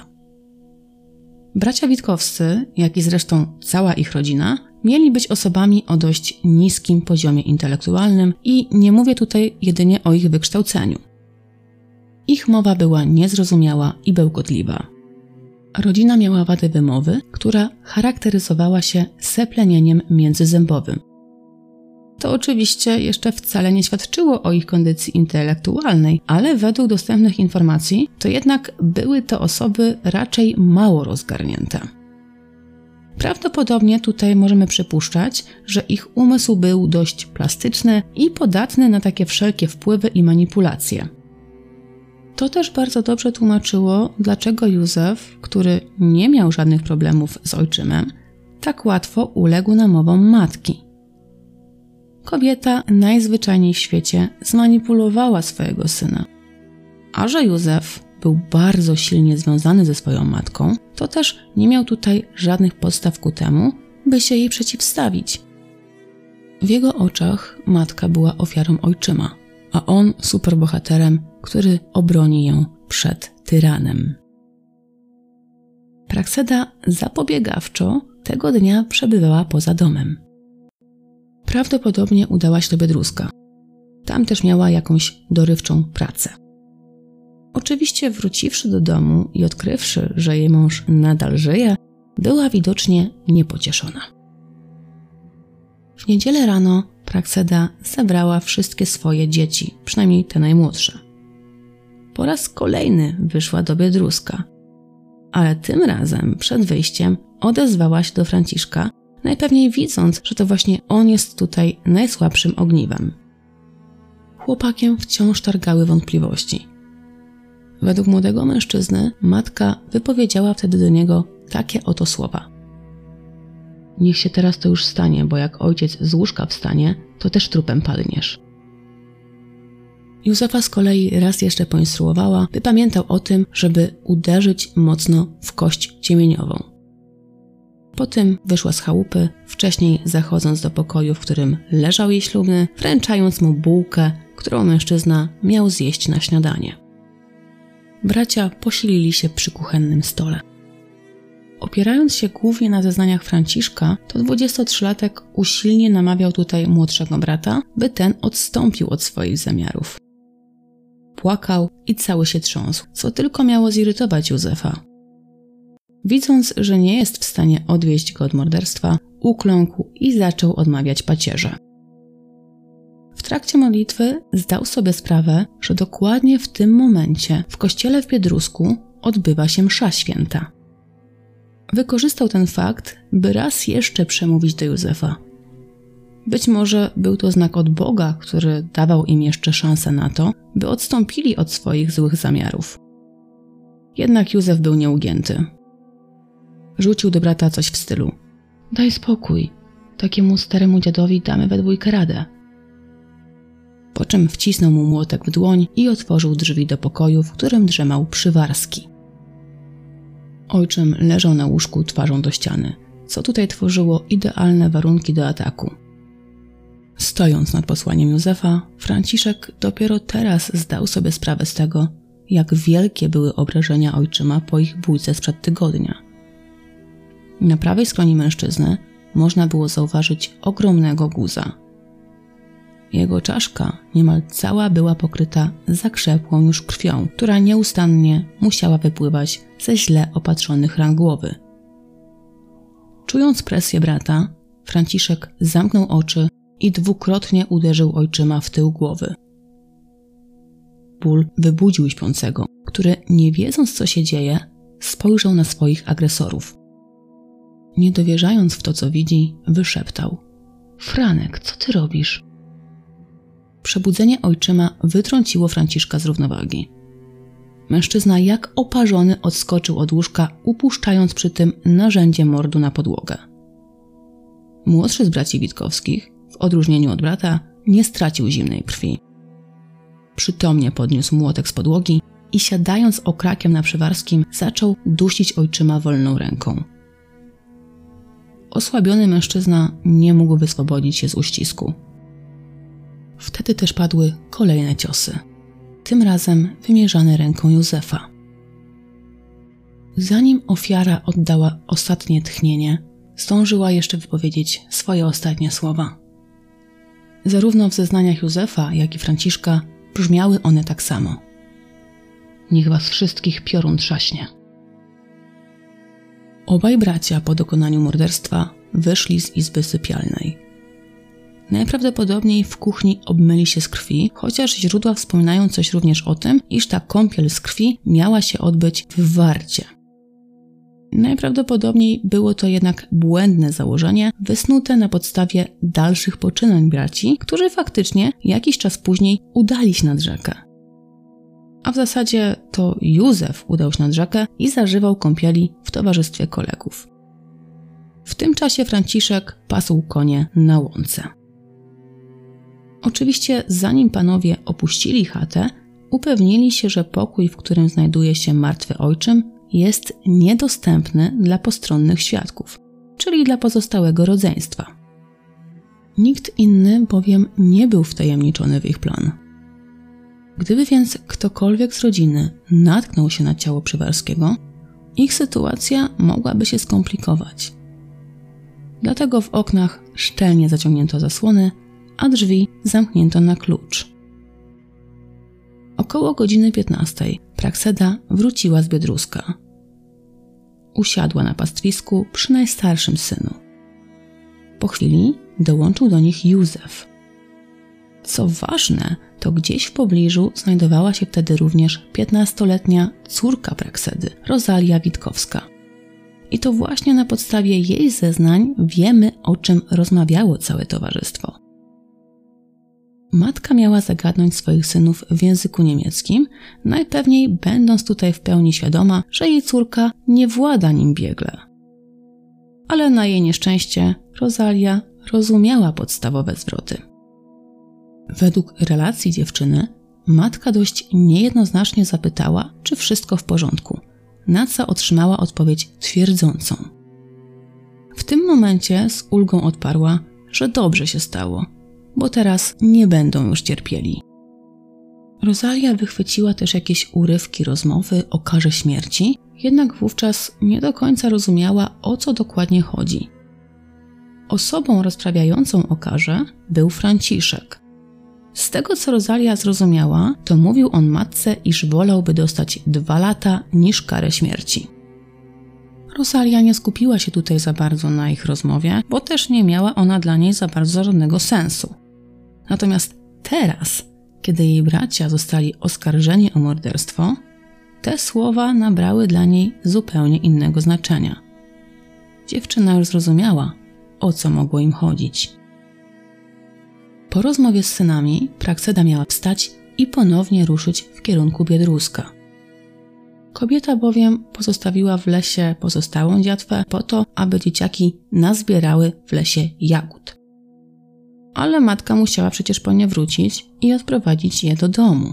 Bracia Witkowscy, jak i zresztą cała ich rodzina, mieli być osobami o dość niskim poziomie intelektualnym i nie mówię tutaj jedynie o ich wykształceniu. Ich mowa była niezrozumiała i bełkotliwa. Rodzina miała wadę wymowy, która charakteryzowała się seplenieniem międzyzębowym. To oczywiście jeszcze wcale nie świadczyło o ich kondycji intelektualnej, ale według dostępnych informacji to jednak były to osoby raczej mało rozgarnięte. Prawdopodobnie tutaj możemy przypuszczać, że ich umysł był dość plastyczny i podatny na takie wszelkie wpływy i manipulacje. To też bardzo dobrze tłumaczyło, dlaczego Józef, który nie miał żadnych problemów z ojczymem, tak łatwo uległ namowom matki. Kobieta najzwyczajniej w świecie zmanipulowała swojego syna. A że Józef był bardzo silnie związany ze swoją matką, to też nie miał tutaj żadnych podstaw ku temu, by się jej przeciwstawić. W jego oczach matka była ofiarą ojczyma, a on superbohaterem, który obroni ją przed tyranem. Prakseda zapobiegawczo tego dnia przebywała poza domem. Prawdopodobnie udała się do Biedruska. Tam też miała jakąś dorywczą pracę. Oczywiście wróciwszy do domu i odkrywszy, że jej mąż nadal żyje, była widocznie niepocieszona. W niedzielę rano Prakseda zebrała wszystkie swoje dzieci, przynajmniej te najmłodsze. Po raz kolejny wyszła do Biedruska, ale tym razem przed wyjściem odezwała się do Franciszka, najpewniej widząc, że to właśnie on jest tutaj najsłabszym ogniwem. Chłopakiem wciąż targały wątpliwości. Według młodego mężczyzny matka wypowiedziała wtedy do niego takie oto słowa. Niech się teraz to już stanie, bo jak ojciec z łóżka wstanie, to też trupem padniesz. Józefa z kolei raz jeszcze poinstruowała, by pamiętał o tym, żeby uderzyć mocno w kość ciemieniową. Potem wyszła z chałupy, wcześniej zachodząc do pokoju, w którym leżał jej ślubny, wręczając mu bułkę, którą mężczyzna miał zjeść na śniadanie. Bracia posilili się przy kuchennym stole. Opierając się głównie na zeznaniach Franciszka, to dwudziestotrzylatek usilnie namawiał tutaj młodszego brata, by ten odstąpił od swoich zamiarów. Płakał i cały się trząsł, co tylko miało zirytować Józefa. Widząc, że nie jest w stanie odwieźć go od morderstwa, ukląkł i zaczął odmawiać pacierze. W trakcie modlitwy zdał sobie sprawę, że dokładnie w tym momencie w kościele w Biedrusku odbywa się msza święta. Wykorzystał ten fakt, by raz jeszcze przemówić do Józefa. Być może był to znak od Boga, który dawał im jeszcze szansę na to, by odstąpili od swoich złych zamiarów. Jednak Józef był nieugięty. Rzucił do brata coś w stylu: daj spokój, takiemu staremu dziadowi damy we dwójkę radę. Po czym wcisnął mu młotek w dłoń i otworzył drzwi do pokoju, w którym drzemał Przywarski. Ojczym leżał na łóżku twarzą do ściany. co tutaj tworzyło idealne warunki do ataku. Stojąc nad posłaniem Józefa, Franciszek dopiero teraz zdał sobie sprawę z tego, jak wielkie były obrażenia ojczyma po ich bójce sprzed tygodnia. Na prawej stronie mężczyzny można było zauważyć ogromnego guza. Jego czaszka niemal cała była pokryta zakrzepłą już krwią, która nieustannie musiała wypływać ze źle opatrzonych ran głowy. Czując presję brata, Franciszek zamknął oczy i dwukrotnie uderzył ojczyma w tył głowy. Ból wybudził śpiącego, który, nie wiedząc co się dzieje, spojrzał na swoich agresorów. Nie dowierzając w to, co widzi, wyszeptał: „Franek, co ty robisz?” Przebudzenie ojczyma wytrąciło Franciszka z równowagi. Mężczyzna jak oparzony odskoczył od łóżka, upuszczając przy tym narzędzie mordu na podłogę. Młodszy z braci Witkowskich, w odróżnieniu od brata, nie stracił zimnej krwi. Przytomnie podniósł młotek z podłogi i siadając okrakiem na przywarskim, zaczął dusić ojczyma wolną ręką. Osłabiony mężczyzna nie mógł wyswobodzić się z uścisku. Wtedy też padły kolejne ciosy, tym razem wymierzane ręką Józefa. Zanim ofiara oddała ostatnie tchnienie, zdążyła jeszcze wypowiedzieć swoje ostatnie słowa. Zarówno w zeznaniach Józefa, jak i Franciszka brzmiały one tak samo: „Niech was wszystkich piorun trzaśnie”. Obaj bracia po dokonaniu morderstwa wyszli z izby sypialnej. Najprawdopodobniej w kuchni obmyli się z krwi, chociaż źródła wspominają coś również o tym, iż ta kąpiel z krwi miała się odbyć w warcie. Najprawdopodobniej było to jednak błędne założenie, wysnute na podstawie dalszych poczynań braci, którzy faktycznie jakiś czas później udali się nad rzekę. A w zasadzie to Józef udał się nad rzekę i zażywał kąpieli w towarzystwie kolegów. W tym czasie Franciszek pasł konie na łące. Oczywiście zanim panowie opuścili chatę, upewnili się, że pokój, w którym znajduje się martwy ojczym, jest niedostępny dla postronnych świadków, czyli dla pozostałego rodzeństwa. Nikt inny bowiem nie był wtajemniczony w ich plan. Gdyby więc ktokolwiek z rodziny natknął się na ciało Przywarskiego, ich sytuacja mogłaby się skomplikować. Dlatego w oknach szczelnie zaciągnięto zasłony, a drzwi zamknięto na klucz. Około godziny piętnastej Prakseda wróciła z Biedruska. Usiadła na pastwisku przy najstarszym synu. Po chwili dołączył do nich Józef. Co ważne, to gdzieś w pobliżu znajdowała się wtedy również piętnastoletnia córka Praksedy, Rozalia Witkowska. I to właśnie na podstawie jej zeznań wiemy, o czym rozmawiało całe towarzystwo. Matka miała zagadnąć swoich synów w języku niemieckim, najpewniej będąc tutaj w pełni świadoma, że jej córka nie włada nim biegle. Ale na jej nieszczęście Rozalia rozumiała podstawowe zwroty. Według relacji dziewczyny, matka dość niejednoznacznie zapytała, czy wszystko w porządku, na co otrzymała odpowiedź twierdzącą. W tym momencie z ulgą odparła, że dobrze się stało, bo teraz nie będą już cierpieli. Rozalia wychwyciła też jakieś urywki rozmowy o karze śmierci, jednak wówczas nie do końca rozumiała, o co dokładnie chodzi. Osobą rozprawiającą o karze był Franciszek. Z tego, co Rozalia zrozumiała, to mówił on matce, iż wolałby dostać dwa lata niż karę śmierci. Rozalia nie skupiła się tutaj za bardzo na ich rozmowie, bo też nie miała ona dla niej za bardzo żadnego sensu. Natomiast teraz, kiedy jej bracia zostali oskarżeni o morderstwo, te słowa nabrały dla niej zupełnie innego znaczenia. Dziewczyna już zrozumiała, o co mogło im chodzić. Po rozmowie z synami Prakseda miała wstać i ponownie ruszyć w kierunku Biedruska. Kobieta bowiem pozostawiła w lesie pozostałą dziatwę po to, aby dzieciaki nazbierały w lesie jagód. Ale matka musiała przecież po nie wrócić i odprowadzić je do domu.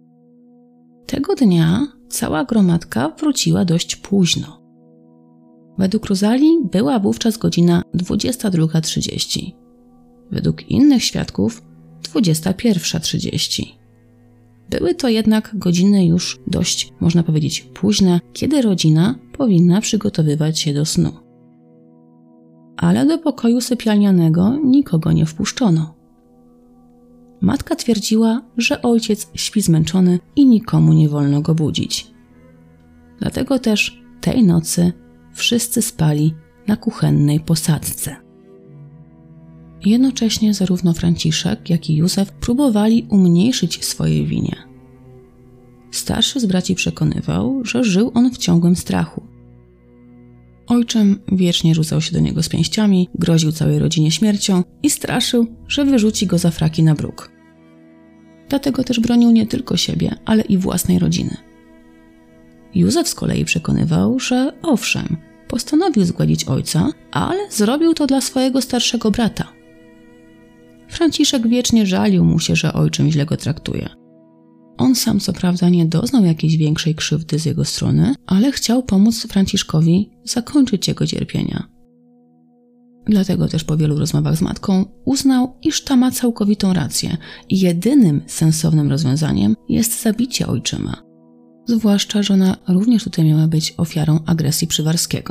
Tego dnia cała gromadka wróciła dość późno. Według Rozali była wówczas godzina dwudziesta druga trzydzieści. Według innych świadków dwudziesta pierwsza trzydzieści. Były to jednak godziny już dość, można powiedzieć, późne, kiedy rodzina powinna przygotowywać się do snu. Ale do pokoju sypialnianego nikogo nie wpuszczono. Matka twierdziła, że ojciec śpi zmęczony i nikomu nie wolno go budzić. Dlatego też tej nocy wszyscy spali na kuchennej posadzce. Jednocześnie zarówno Franciszek, jak i Józef próbowali umniejszyć swoje winie. Starszy z braci przekonywał, że żył on w ciągłym strachu. Ojczym wiecznie rzucał się do niego z pięściami, groził całej rodzinie śmiercią i straszył, że wyrzuci go za fraki na bruk. Dlatego też bronił nie tylko siebie, ale i własnej rodziny. Józef z kolei przekonywał, że owszem, postanowił zgładzić ojca, ale zrobił to dla swojego starszego brata. Franciszek wiecznie żalił mu się, że ojczym źle go traktuje. On sam co prawda nie doznał jakiejś większej krzywdy z jego strony, ale chciał pomóc Franciszkowi zakończyć jego cierpienia. Dlatego też po wielu rozmowach z matką uznał, iż ta ma całkowitą rację i jedynym sensownym rozwiązaniem jest zabicie ojczyma. Zwłaszcza, że ona również tutaj miała być ofiarą agresji Przywarskiego.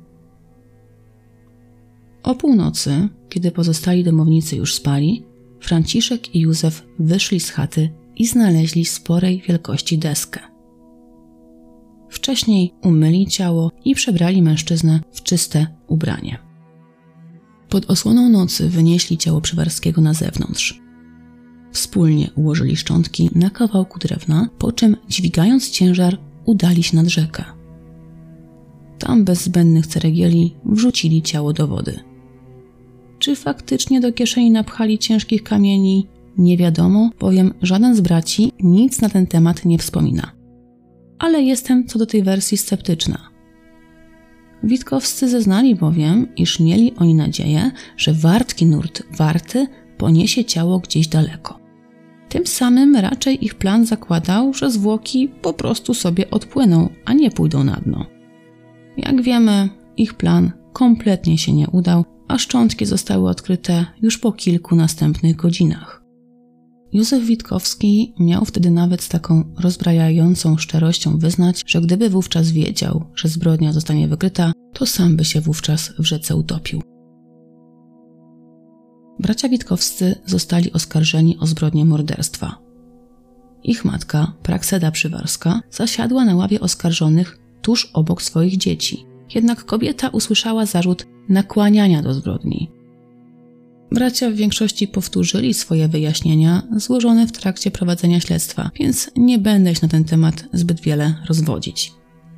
O północy, kiedy pozostali domownicy już spali, Franciszek i Józef wyszli z chaty i znaleźli sporej wielkości deskę. Wcześniej umyli ciało i przebrali mężczyznę w czyste ubranie. Pod osłoną nocy wynieśli ciało Przywarskiego na zewnątrz. Wspólnie ułożyli szczątki na kawałku drewna, po czym dźwigając ciężar udali się nad rzekę. Tam bez zbędnych ceregieli wrzucili ciało do wody. Czy faktycznie do kieszeni napchali ciężkich kamieni? Nie wiadomo, bowiem żaden z braci nic na ten temat nie wspomina. Ale jestem co do tej wersji sceptyczna. Witkowscy zeznali bowiem, iż mieli oni nadzieję, że wartki nurt Warty poniesie ciało gdzieś daleko. Tym samym raczej ich plan zakładał, że zwłoki po prostu sobie odpłyną, a nie pójdą na dno. Jak wiemy, ich plan kompletnie się nie udał, a szczątki zostały odkryte już po kilku następnych godzinach. Józef Witkowski miał wtedy nawet z taką rozbrajającą szczerością wyznać, że gdyby wówczas wiedział, że zbrodnia zostanie wykryta, to sam by się wówczas w rzece utopił. Bracia Witkowscy zostali oskarżeni o zbrodnię morderstwa. Ich matka, Prakseda Przywarska, zasiadła na ławie oskarżonych tuż obok swoich dzieci. Jednak kobieta usłyszała zarzut nakłaniania do zbrodni. Bracia w większości powtórzyli swoje wyjaśnienia złożone w trakcie prowadzenia śledztwa, więc nie będę się na ten temat zbyt wiele rozwodzić.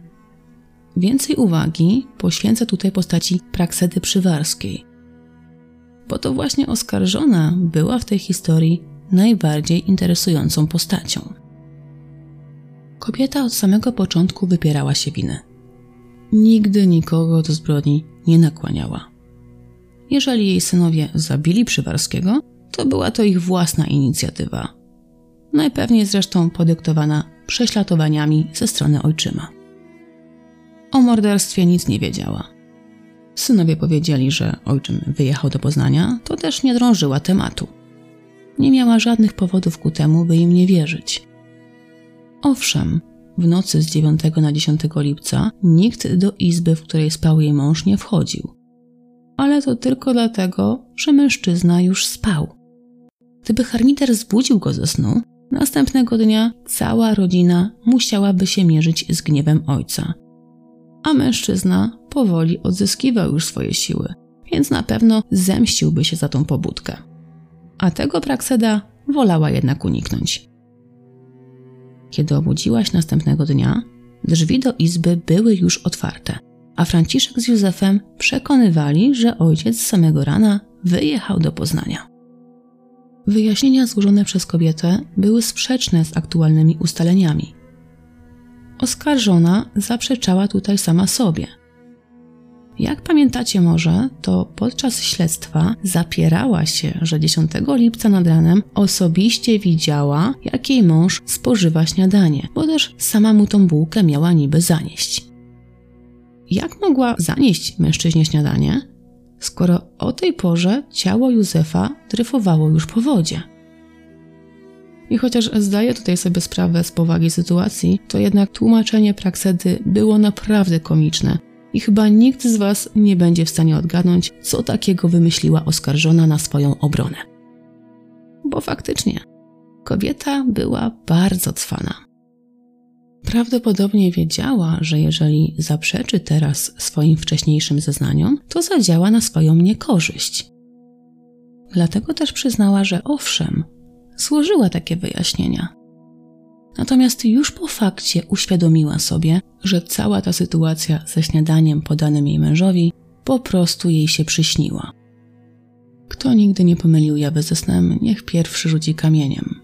Więcej uwagi poświęcę tutaj postaci Praksedy Przywarskiej, bo to właśnie oskarżona była w tej historii najbardziej interesującą postacią. Kobieta od samego początku wypierała się winy. Nigdy nikogo do zbrodni nie nakłaniała. Jeżeli jej synowie zabili Przywarskiego, to była to ich własna inicjatywa. Najpewniej zresztą podyktowana prześladowaniami ze strony ojczyma. O morderstwie nic nie wiedziała. Synowie powiedzieli, że ojczym wyjechał do Poznania, to też nie drążyła tematu. Nie miała żadnych powodów ku temu, by im nie wierzyć. Owszem, w nocy z dziewiątego na dziesiątego lipca nikt do izby, w której spał jej mąż, nie wchodził. Ale to tylko dlatego, że mężczyzna już spał. Gdyby harmiter zbudził go ze snu, następnego dnia cała rodzina musiałaby się mierzyć z gniewem ojca. A mężczyzna powoli odzyskiwał już swoje siły, więc na pewno zemściłby się za tą pobudkę. A tego Prakseda wolała jednak uniknąć. Kiedy obudziła się następnego dnia, drzwi do izby były już otwarte, a Franciszek z Józefem przekonywali, że ojciec z samego rana wyjechał do Poznania. Wyjaśnienia złożone przez kobietę były sprzeczne z aktualnymi ustaleniami. Oskarżona zaprzeczała tutaj sama sobie. Jak pamiętacie może, to podczas śledztwa zapierała się, że dziesiątego lipca nad ranem osobiście widziała, jak jej mąż spożywa śniadanie, bo też sama mu tą bułkę miała niby zanieść. Jak mogła zanieść mężczyźnie śniadanie, skoro o tej porze ciało Józefa dryfowało już po wodzie? I chociaż zdaję tutaj sobie sprawę z powagi sytuacji, to jednak tłumaczenie Praksedy było naprawdę komiczne i chyba nikt z Was nie będzie w stanie odgadnąć, co takiego wymyśliła oskarżona na swoją obronę. Bo faktycznie, kobieta była bardzo cwana. Prawdopodobnie wiedziała, że jeżeli zaprzeczy teraz swoim wcześniejszym zeznaniom, to zadziała na swoją niekorzyść. Dlatego też przyznała, że owszem, złożyła takie wyjaśnienia. Natomiast już po fakcie uświadomiła sobie, że cała ta sytuacja ze śniadaniem podanym jej mężowi po prostu jej się przyśniła. Kto nigdy nie pomylił jawy ze snem, niech pierwszy rzuci kamieniem.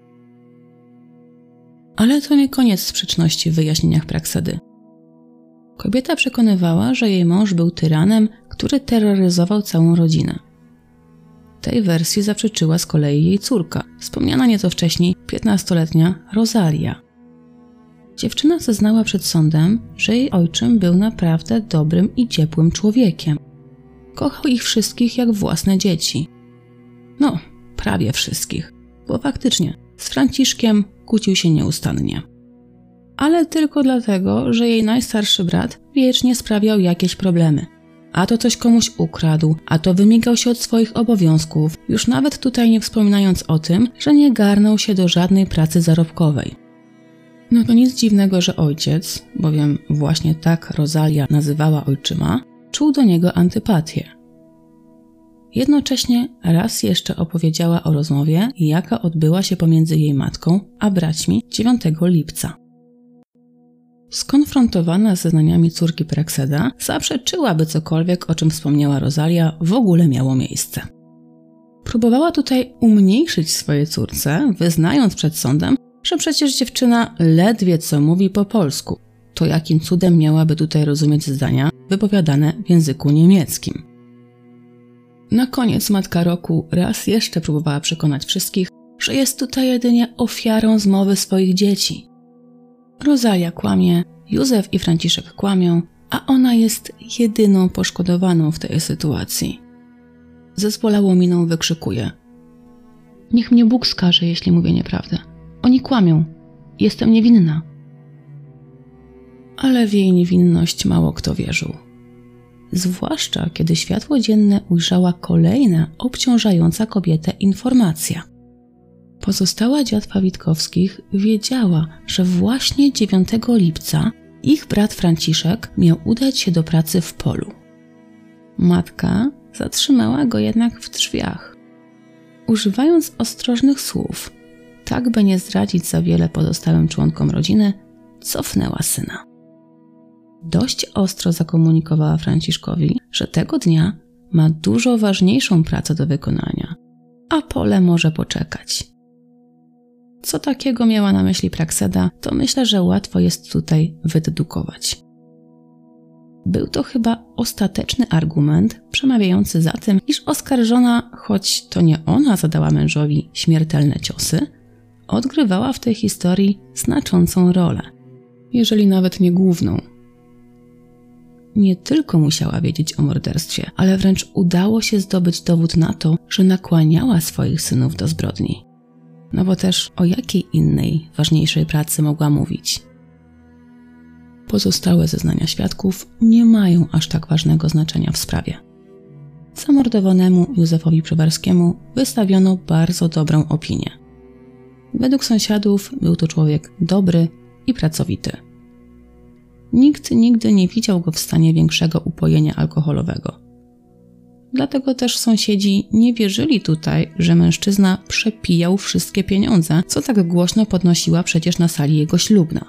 Ale to nie koniec sprzeczności w wyjaśnieniach Praksedy. Kobieta przekonywała, że jej mąż był tyranem, który terroryzował całą rodzinę. Tej wersji zaprzeczyła z kolei jej córka, wspomniana nieco wcześniej piętnastoletnia Rosalia. Dziewczyna zeznała przed sądem, że jej ojczym był naprawdę dobrym i ciepłym człowiekiem. Kochał ich wszystkich jak własne dzieci. No, prawie wszystkich, bo faktycznie z Franciszkiem kłócił się nieustannie. Ale tylko dlatego, że jej najstarszy brat wiecznie sprawiał jakieś problemy. A to coś komuś ukradł, a to wymigał się od swoich obowiązków, już nawet tutaj nie wspominając o tym, że nie garnął się do żadnej pracy zarobkowej. No to nic dziwnego, że ojciec, bowiem właśnie tak Rosalia nazywała ojczyma, czuł do niego antypatię. Jednocześnie raz jeszcze opowiedziała o rozmowie, jaka odbyła się pomiędzy jej matką a braćmi dziewiątego lipca. Skonfrontowana z zeznaniami córki Prakseda, zaprzeczyła, by cokolwiek, o czym wspomniała Rosalia, w ogóle miało miejsce. Próbowała tutaj umniejszyć swoje córce, wyznając przed sądem, że przecież dziewczyna ledwie co mówi po polsku. To jakim cudem miałaby tutaj rozumieć zdania wypowiadane w języku niemieckim? Na koniec matka roku raz jeszcze próbowała przekonać wszystkich, że jest tutaj jedynie ofiarą zmowy swoich dzieci. Rosalia kłamie, Józef i Franciszek kłamią, a ona jest jedyną poszkodowaną w tej sytuacji. Ze zbolałą miną wykrzykuje: niech mnie Bóg skarze, jeśli mówię nieprawdę. Oni kłamią. Jestem niewinna. Ale w jej niewinność mało kto wierzył. Zwłaszcza kiedy światło dzienne ujrzała kolejna obciążająca kobietę informacja. Pozostała dziatwa Witkowskich wiedziała, że właśnie dziewiątego lipca ich brat Franciszek miał udać się do pracy w polu. Matka zatrzymała go jednak w drzwiach. Używając ostrożnych słów, tak by nie zdradzić za wiele pozostałym członkom rodziny, cofnęła syna. Dość ostro zakomunikowała Franciszkowi, że tego dnia ma dużo ważniejszą pracę do wykonania, a pole może poczekać. Co takiego miała na myśli Prakseda, to myślę, że łatwo jest tutaj wydedukować. Był to chyba ostateczny argument przemawiający za tym, iż oskarżona, choć to nie ona zadała mężowi śmiertelne ciosy, odgrywała w tej historii znaczącą rolę, jeżeli nawet nie główną. Nie tylko musiała wiedzieć o morderstwie, ale wręcz udało się zdobyć dowód na to, że nakłaniała swoich synów do zbrodni. No bo też o jakiej innej, ważniejszej pracy mogła mówić? Pozostałe zeznania świadków nie mają aż tak ważnego znaczenia w sprawie. Zamordowanemu Józefowi Przywarskiemu wystawiono bardzo dobrą opinię. Według sąsiadów był to człowiek dobry i pracowity. Nikt nigdy nie widział go w stanie większego upojenia alkoholowego. Dlatego też sąsiedzi nie wierzyli tutaj, że mężczyzna przepijał wszystkie pieniądze, co tak głośno podnosiła przecież na sali jego ślubna.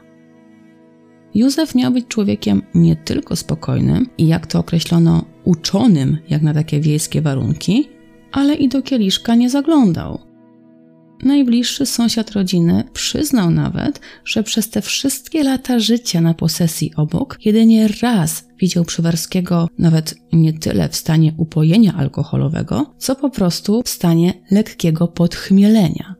Józef miał być człowiekiem nie tylko spokojnym i, jak to określono, uczonym jak na takie wiejskie warunki, ale i do kieliszka nie zaglądał. Najbliższy sąsiad rodziny przyznał nawet, że przez te wszystkie lata życia na posesji obok jedynie raz widział Przywarskiego nawet nie tyle w stanie upojenia alkoholowego, co po prostu w stanie lekkiego podchmielenia.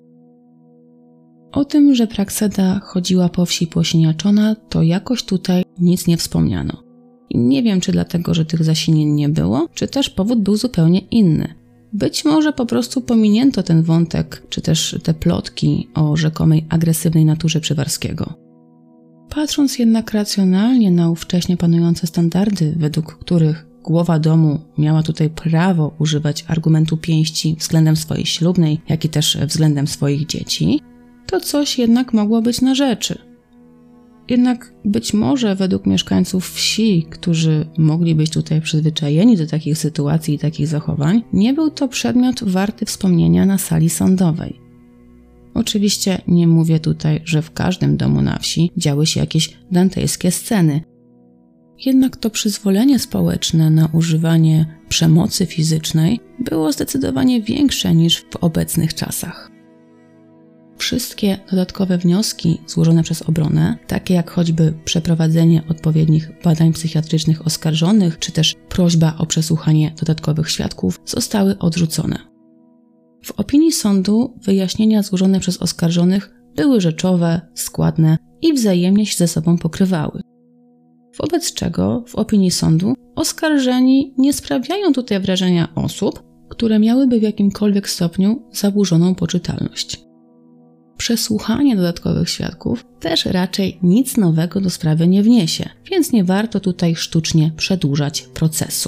O tym, że Prakseda chodziła po wsi posiniaczona, to jakoś tutaj nic nie wspomniano. I nie wiem, czy dlatego, że tych zasinień nie było, czy też powód był zupełnie inny. Być może po prostu pominięto ten wątek, czy też te plotki o rzekomej agresywnej naturze Przywarskiego. Patrząc jednak racjonalnie na ówcześnie panujące standardy, według których głowa domu miała tutaj prawo używać argumentu pięści względem swojej ślubnej, jak i też względem swoich dzieci, to coś jednak mogło być na rzeczy. Jednak być może według mieszkańców wsi, którzy mogli być tutaj przyzwyczajeni do takich sytuacji i takich zachowań, nie był to przedmiot warty wspomnienia na sali sądowej. Oczywiście nie mówię tutaj, że w każdym domu na wsi działy się jakieś dantejskie sceny. Jednak to przyzwolenie społeczne na używanie przemocy fizycznej było zdecydowanie większe niż w obecnych czasach. Wszystkie dodatkowe wnioski złożone przez obronę, takie jak choćby przeprowadzenie odpowiednich badań psychiatrycznych oskarżonych, czy też prośba o przesłuchanie dodatkowych świadków, zostały odrzucone. W opinii sądu wyjaśnienia złożone przez oskarżonych były rzeczowe, składne i wzajemnie się ze sobą pokrywały. Wobec czego, w opinii sądu, oskarżeni nie sprawiają tutaj wrażenia osób, które miałyby w jakimkolwiek stopniu zaburzoną poczytalność. Przesłuchanie dodatkowych świadków też raczej nic nowego do sprawy nie wniesie, więc nie warto tutaj sztucznie przedłużać procesu.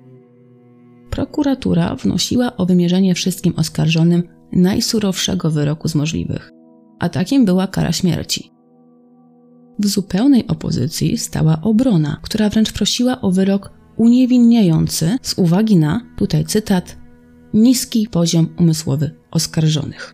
Prokuratura wnosiła o wymierzenie wszystkim oskarżonym najsurowszego wyroku z możliwych, a takim była kara śmierci. W zupełnej opozycji stała obrona, która wręcz prosiła o wyrok uniewinniający z uwagi na, tutaj cytat, niski poziom umysłowy oskarżonych.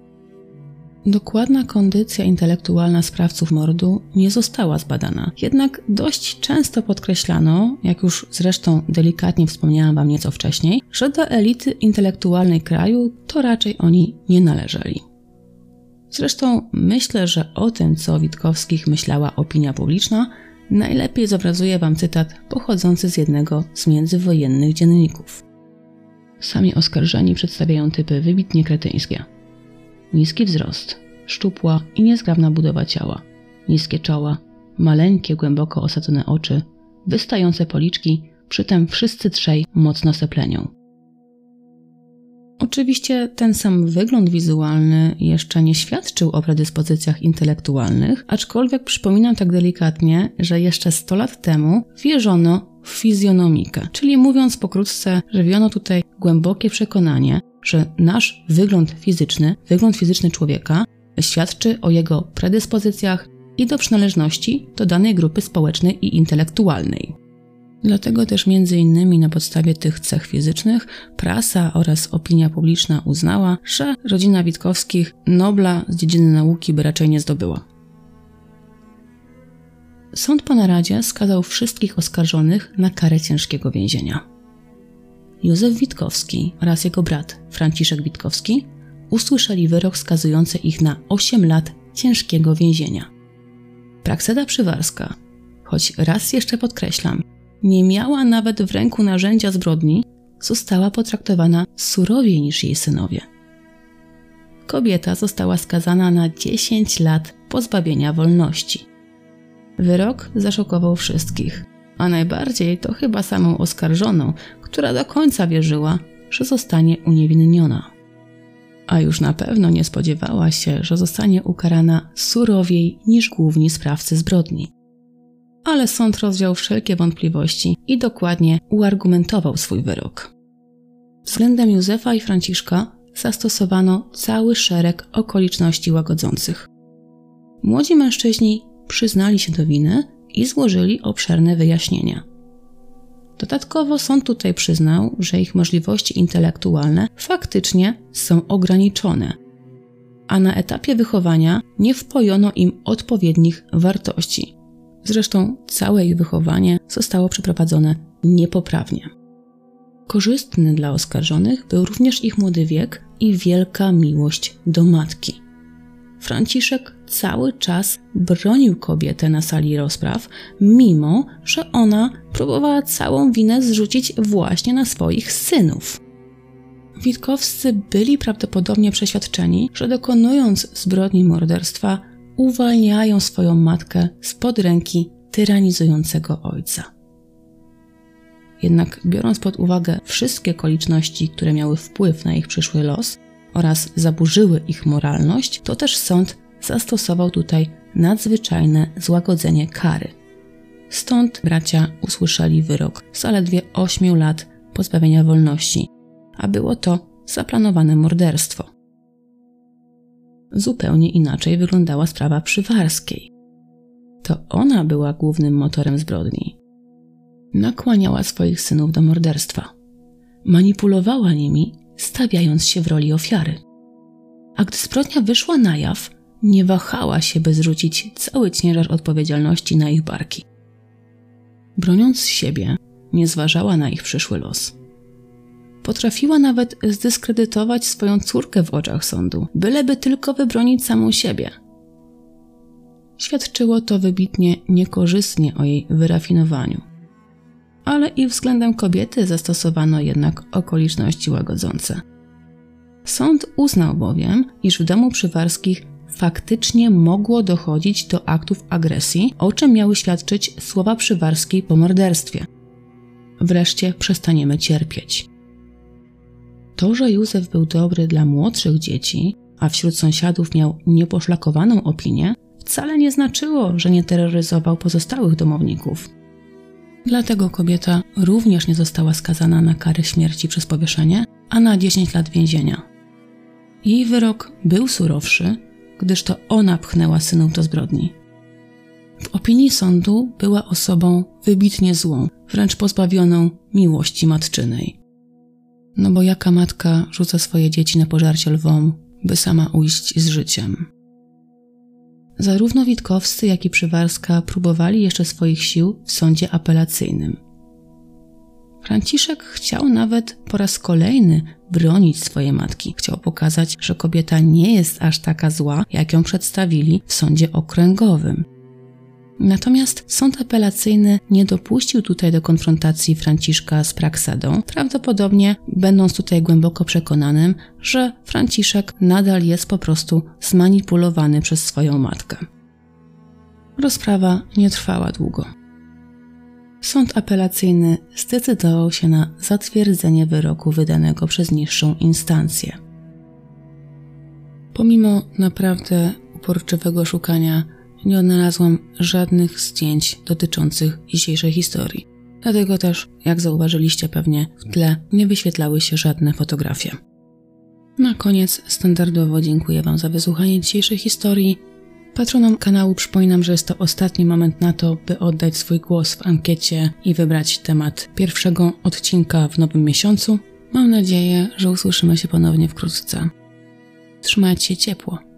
Dokładna kondycja intelektualna sprawców mordu nie została zbadana, jednak dość często podkreślano, jak już zresztą delikatnie wspomniałam Wam nieco wcześniej, że do elity intelektualnej kraju to raczej oni nie należeli. Zresztą myślę, że o tym, co o Witkowskich myślała opinia publiczna, najlepiej zobrazuje Wam cytat pochodzący z jednego z międzywojennych dzienników. Sami oskarżeni przedstawiają typy wybitnie kretyńskie. Niski wzrost, szczupła i niezgrabna budowa ciała, niskie czoła, maleńkie, głęboko osadzone oczy, wystające policzki, przytem wszyscy trzej mocno seplenią. Oczywiście ten sam wygląd wizualny jeszcze nie świadczył o predyspozycjach intelektualnych, aczkolwiek przypominam tak delikatnie, że jeszcze sto lat temu wierzono w fizjonomikę, czyli mówiąc pokrótce, żywiono tutaj głębokie przekonanie, że nasz wygląd fizyczny, wygląd fizyczny człowieka świadczy o jego predyspozycjach i do przynależności do danej grupy społecznej i intelektualnej. Dlatego też między innymi na podstawie tych cech fizycznych prasa oraz opinia publiczna uznała, że rodzina Witkowskich Nobla z dziedziny nauki by raczej nie zdobyła. Sąd po naradzie skazał wszystkich oskarżonych na karę ciężkiego więzienia. Józef Witkowski oraz jego brat Franciszek Witkowski usłyszeli wyrok skazujący ich na osiem lat ciężkiego więzienia. Prakseda Przywarska, choć raz jeszcze podkreślam, nie miała nawet w ręku narzędzia zbrodni, została potraktowana surowiej niż jej synowie. Kobieta została skazana na dziesięć lat pozbawienia wolności. Wyrok zaszokował wszystkich, a najbardziej to chyba samą oskarżoną, która do końca wierzyła, że zostanie uniewinniona. A już na pewno nie spodziewała się, że zostanie ukarana surowiej niż główni sprawcy zbrodni. Ale sąd rozwiał wszelkie wątpliwości i dokładnie uargumentował swój wyrok. Względem Józefa i Franciszka zastosowano cały szereg okoliczności łagodzących. Młodzi mężczyźni przyznali się do winy i złożyli obszerne wyjaśnienia. Dodatkowo sąd tutaj przyznał, że ich możliwości intelektualne faktycznie są ograniczone, a na etapie wychowania nie wpojono im odpowiednich wartości. Zresztą całe ich wychowanie zostało przeprowadzone niepoprawnie. Korzystny dla oskarżonych był również ich młody wiek i wielka miłość do matki. Franciszek cały czas bronił kobietę na sali rozpraw, mimo że ona próbowała całą winę zrzucić właśnie na swoich synów. Witkowscy byli prawdopodobnie przeświadczeni, że dokonując zbrodni morderstwa, uwalniają swoją matkę spod ręki tyranizującego ojca. Jednak biorąc pod uwagę wszystkie okoliczności, które miały wpływ na ich przyszły los oraz zaburzyły ich moralność, to też sąd zastosował tutaj nadzwyczajne złagodzenie kary. Stąd bracia usłyszeli wyrok zaledwie ośmiu lat pozbawienia wolności, a było to zaplanowane morderstwo. Zupełnie inaczej wyglądała sprawa Przywarskiej. To ona była głównym motorem zbrodni. Nakłaniała swoich synów do morderstwa. Manipulowała nimi, stawiając się w roli ofiary. A gdy zbrodnia wyszła na jaw, nie wahała się, by zrzucić cały ciężar odpowiedzialności na ich barki. Broniąc siebie, nie zważała na ich przyszły los. Potrafiła nawet zdyskredytować swoją córkę w oczach sądu, byleby tylko wybronić samą siebie. Świadczyło to wybitnie niekorzystnie o jej wyrafinowaniu. Ale i względem kobiety zastosowano jednak okoliczności łagodzące. Sąd uznał bowiem, iż w domu Przywarskich faktycznie mogło dochodzić do aktów agresji, o czym miały świadczyć słowa Przywarskiej po morderstwie. Wreszcie przestaniemy cierpieć. To, że Józef był dobry dla młodszych dzieci, a wśród sąsiadów miał nieposzlakowaną opinię, wcale nie znaczyło, że nie terroryzował pozostałych domowników. Dlatego kobieta również nie została skazana na karę śmierci przez powieszenie, a na dziesięć lat więzienia. Jej wyrok był surowszy, gdyż to ona pchnęła synów do zbrodni. W opinii sądu była osobą wybitnie złą, wręcz pozbawioną miłości matczynej. No bo jaka matka rzuca swoje dzieci na pożarcie lwom, by sama ujść z życiem? Zarówno Witkowscy, jak i Przywarska próbowali jeszcze swoich sił w sądzie apelacyjnym. Franciszek chciał nawet po raz kolejny bronić swojej matki. Chciał pokazać, że kobieta nie jest aż taka zła, jak ją przedstawili w sądzie okręgowym. Natomiast sąd apelacyjny nie dopuścił tutaj do konfrontacji Franciszka z Praksedą, prawdopodobnie będąc tutaj głęboko przekonanym, że Franciszek nadal jest po prostu zmanipulowany przez swoją matkę. Rozprawa nie trwała długo. Sąd apelacyjny zdecydował się na zatwierdzenie wyroku wydanego przez niższą instancję. Pomimo naprawdę uporczywego szukania nie odnalazłam żadnych zdjęć dotyczących dzisiejszej historii. Dlatego też, jak zauważyliście pewnie, w tle nie wyświetlały się żadne fotografie. Na koniec standardowo dziękuję Wam za wysłuchanie dzisiejszej historii. Patronom kanału przypominam, że jest to ostatni moment na to, by oddać swój głos w ankiecie i wybrać temat pierwszego odcinka w nowym miesiącu. Mam nadzieję, że usłyszymy się ponownie wkrótce. Trzymajcie się ciepło.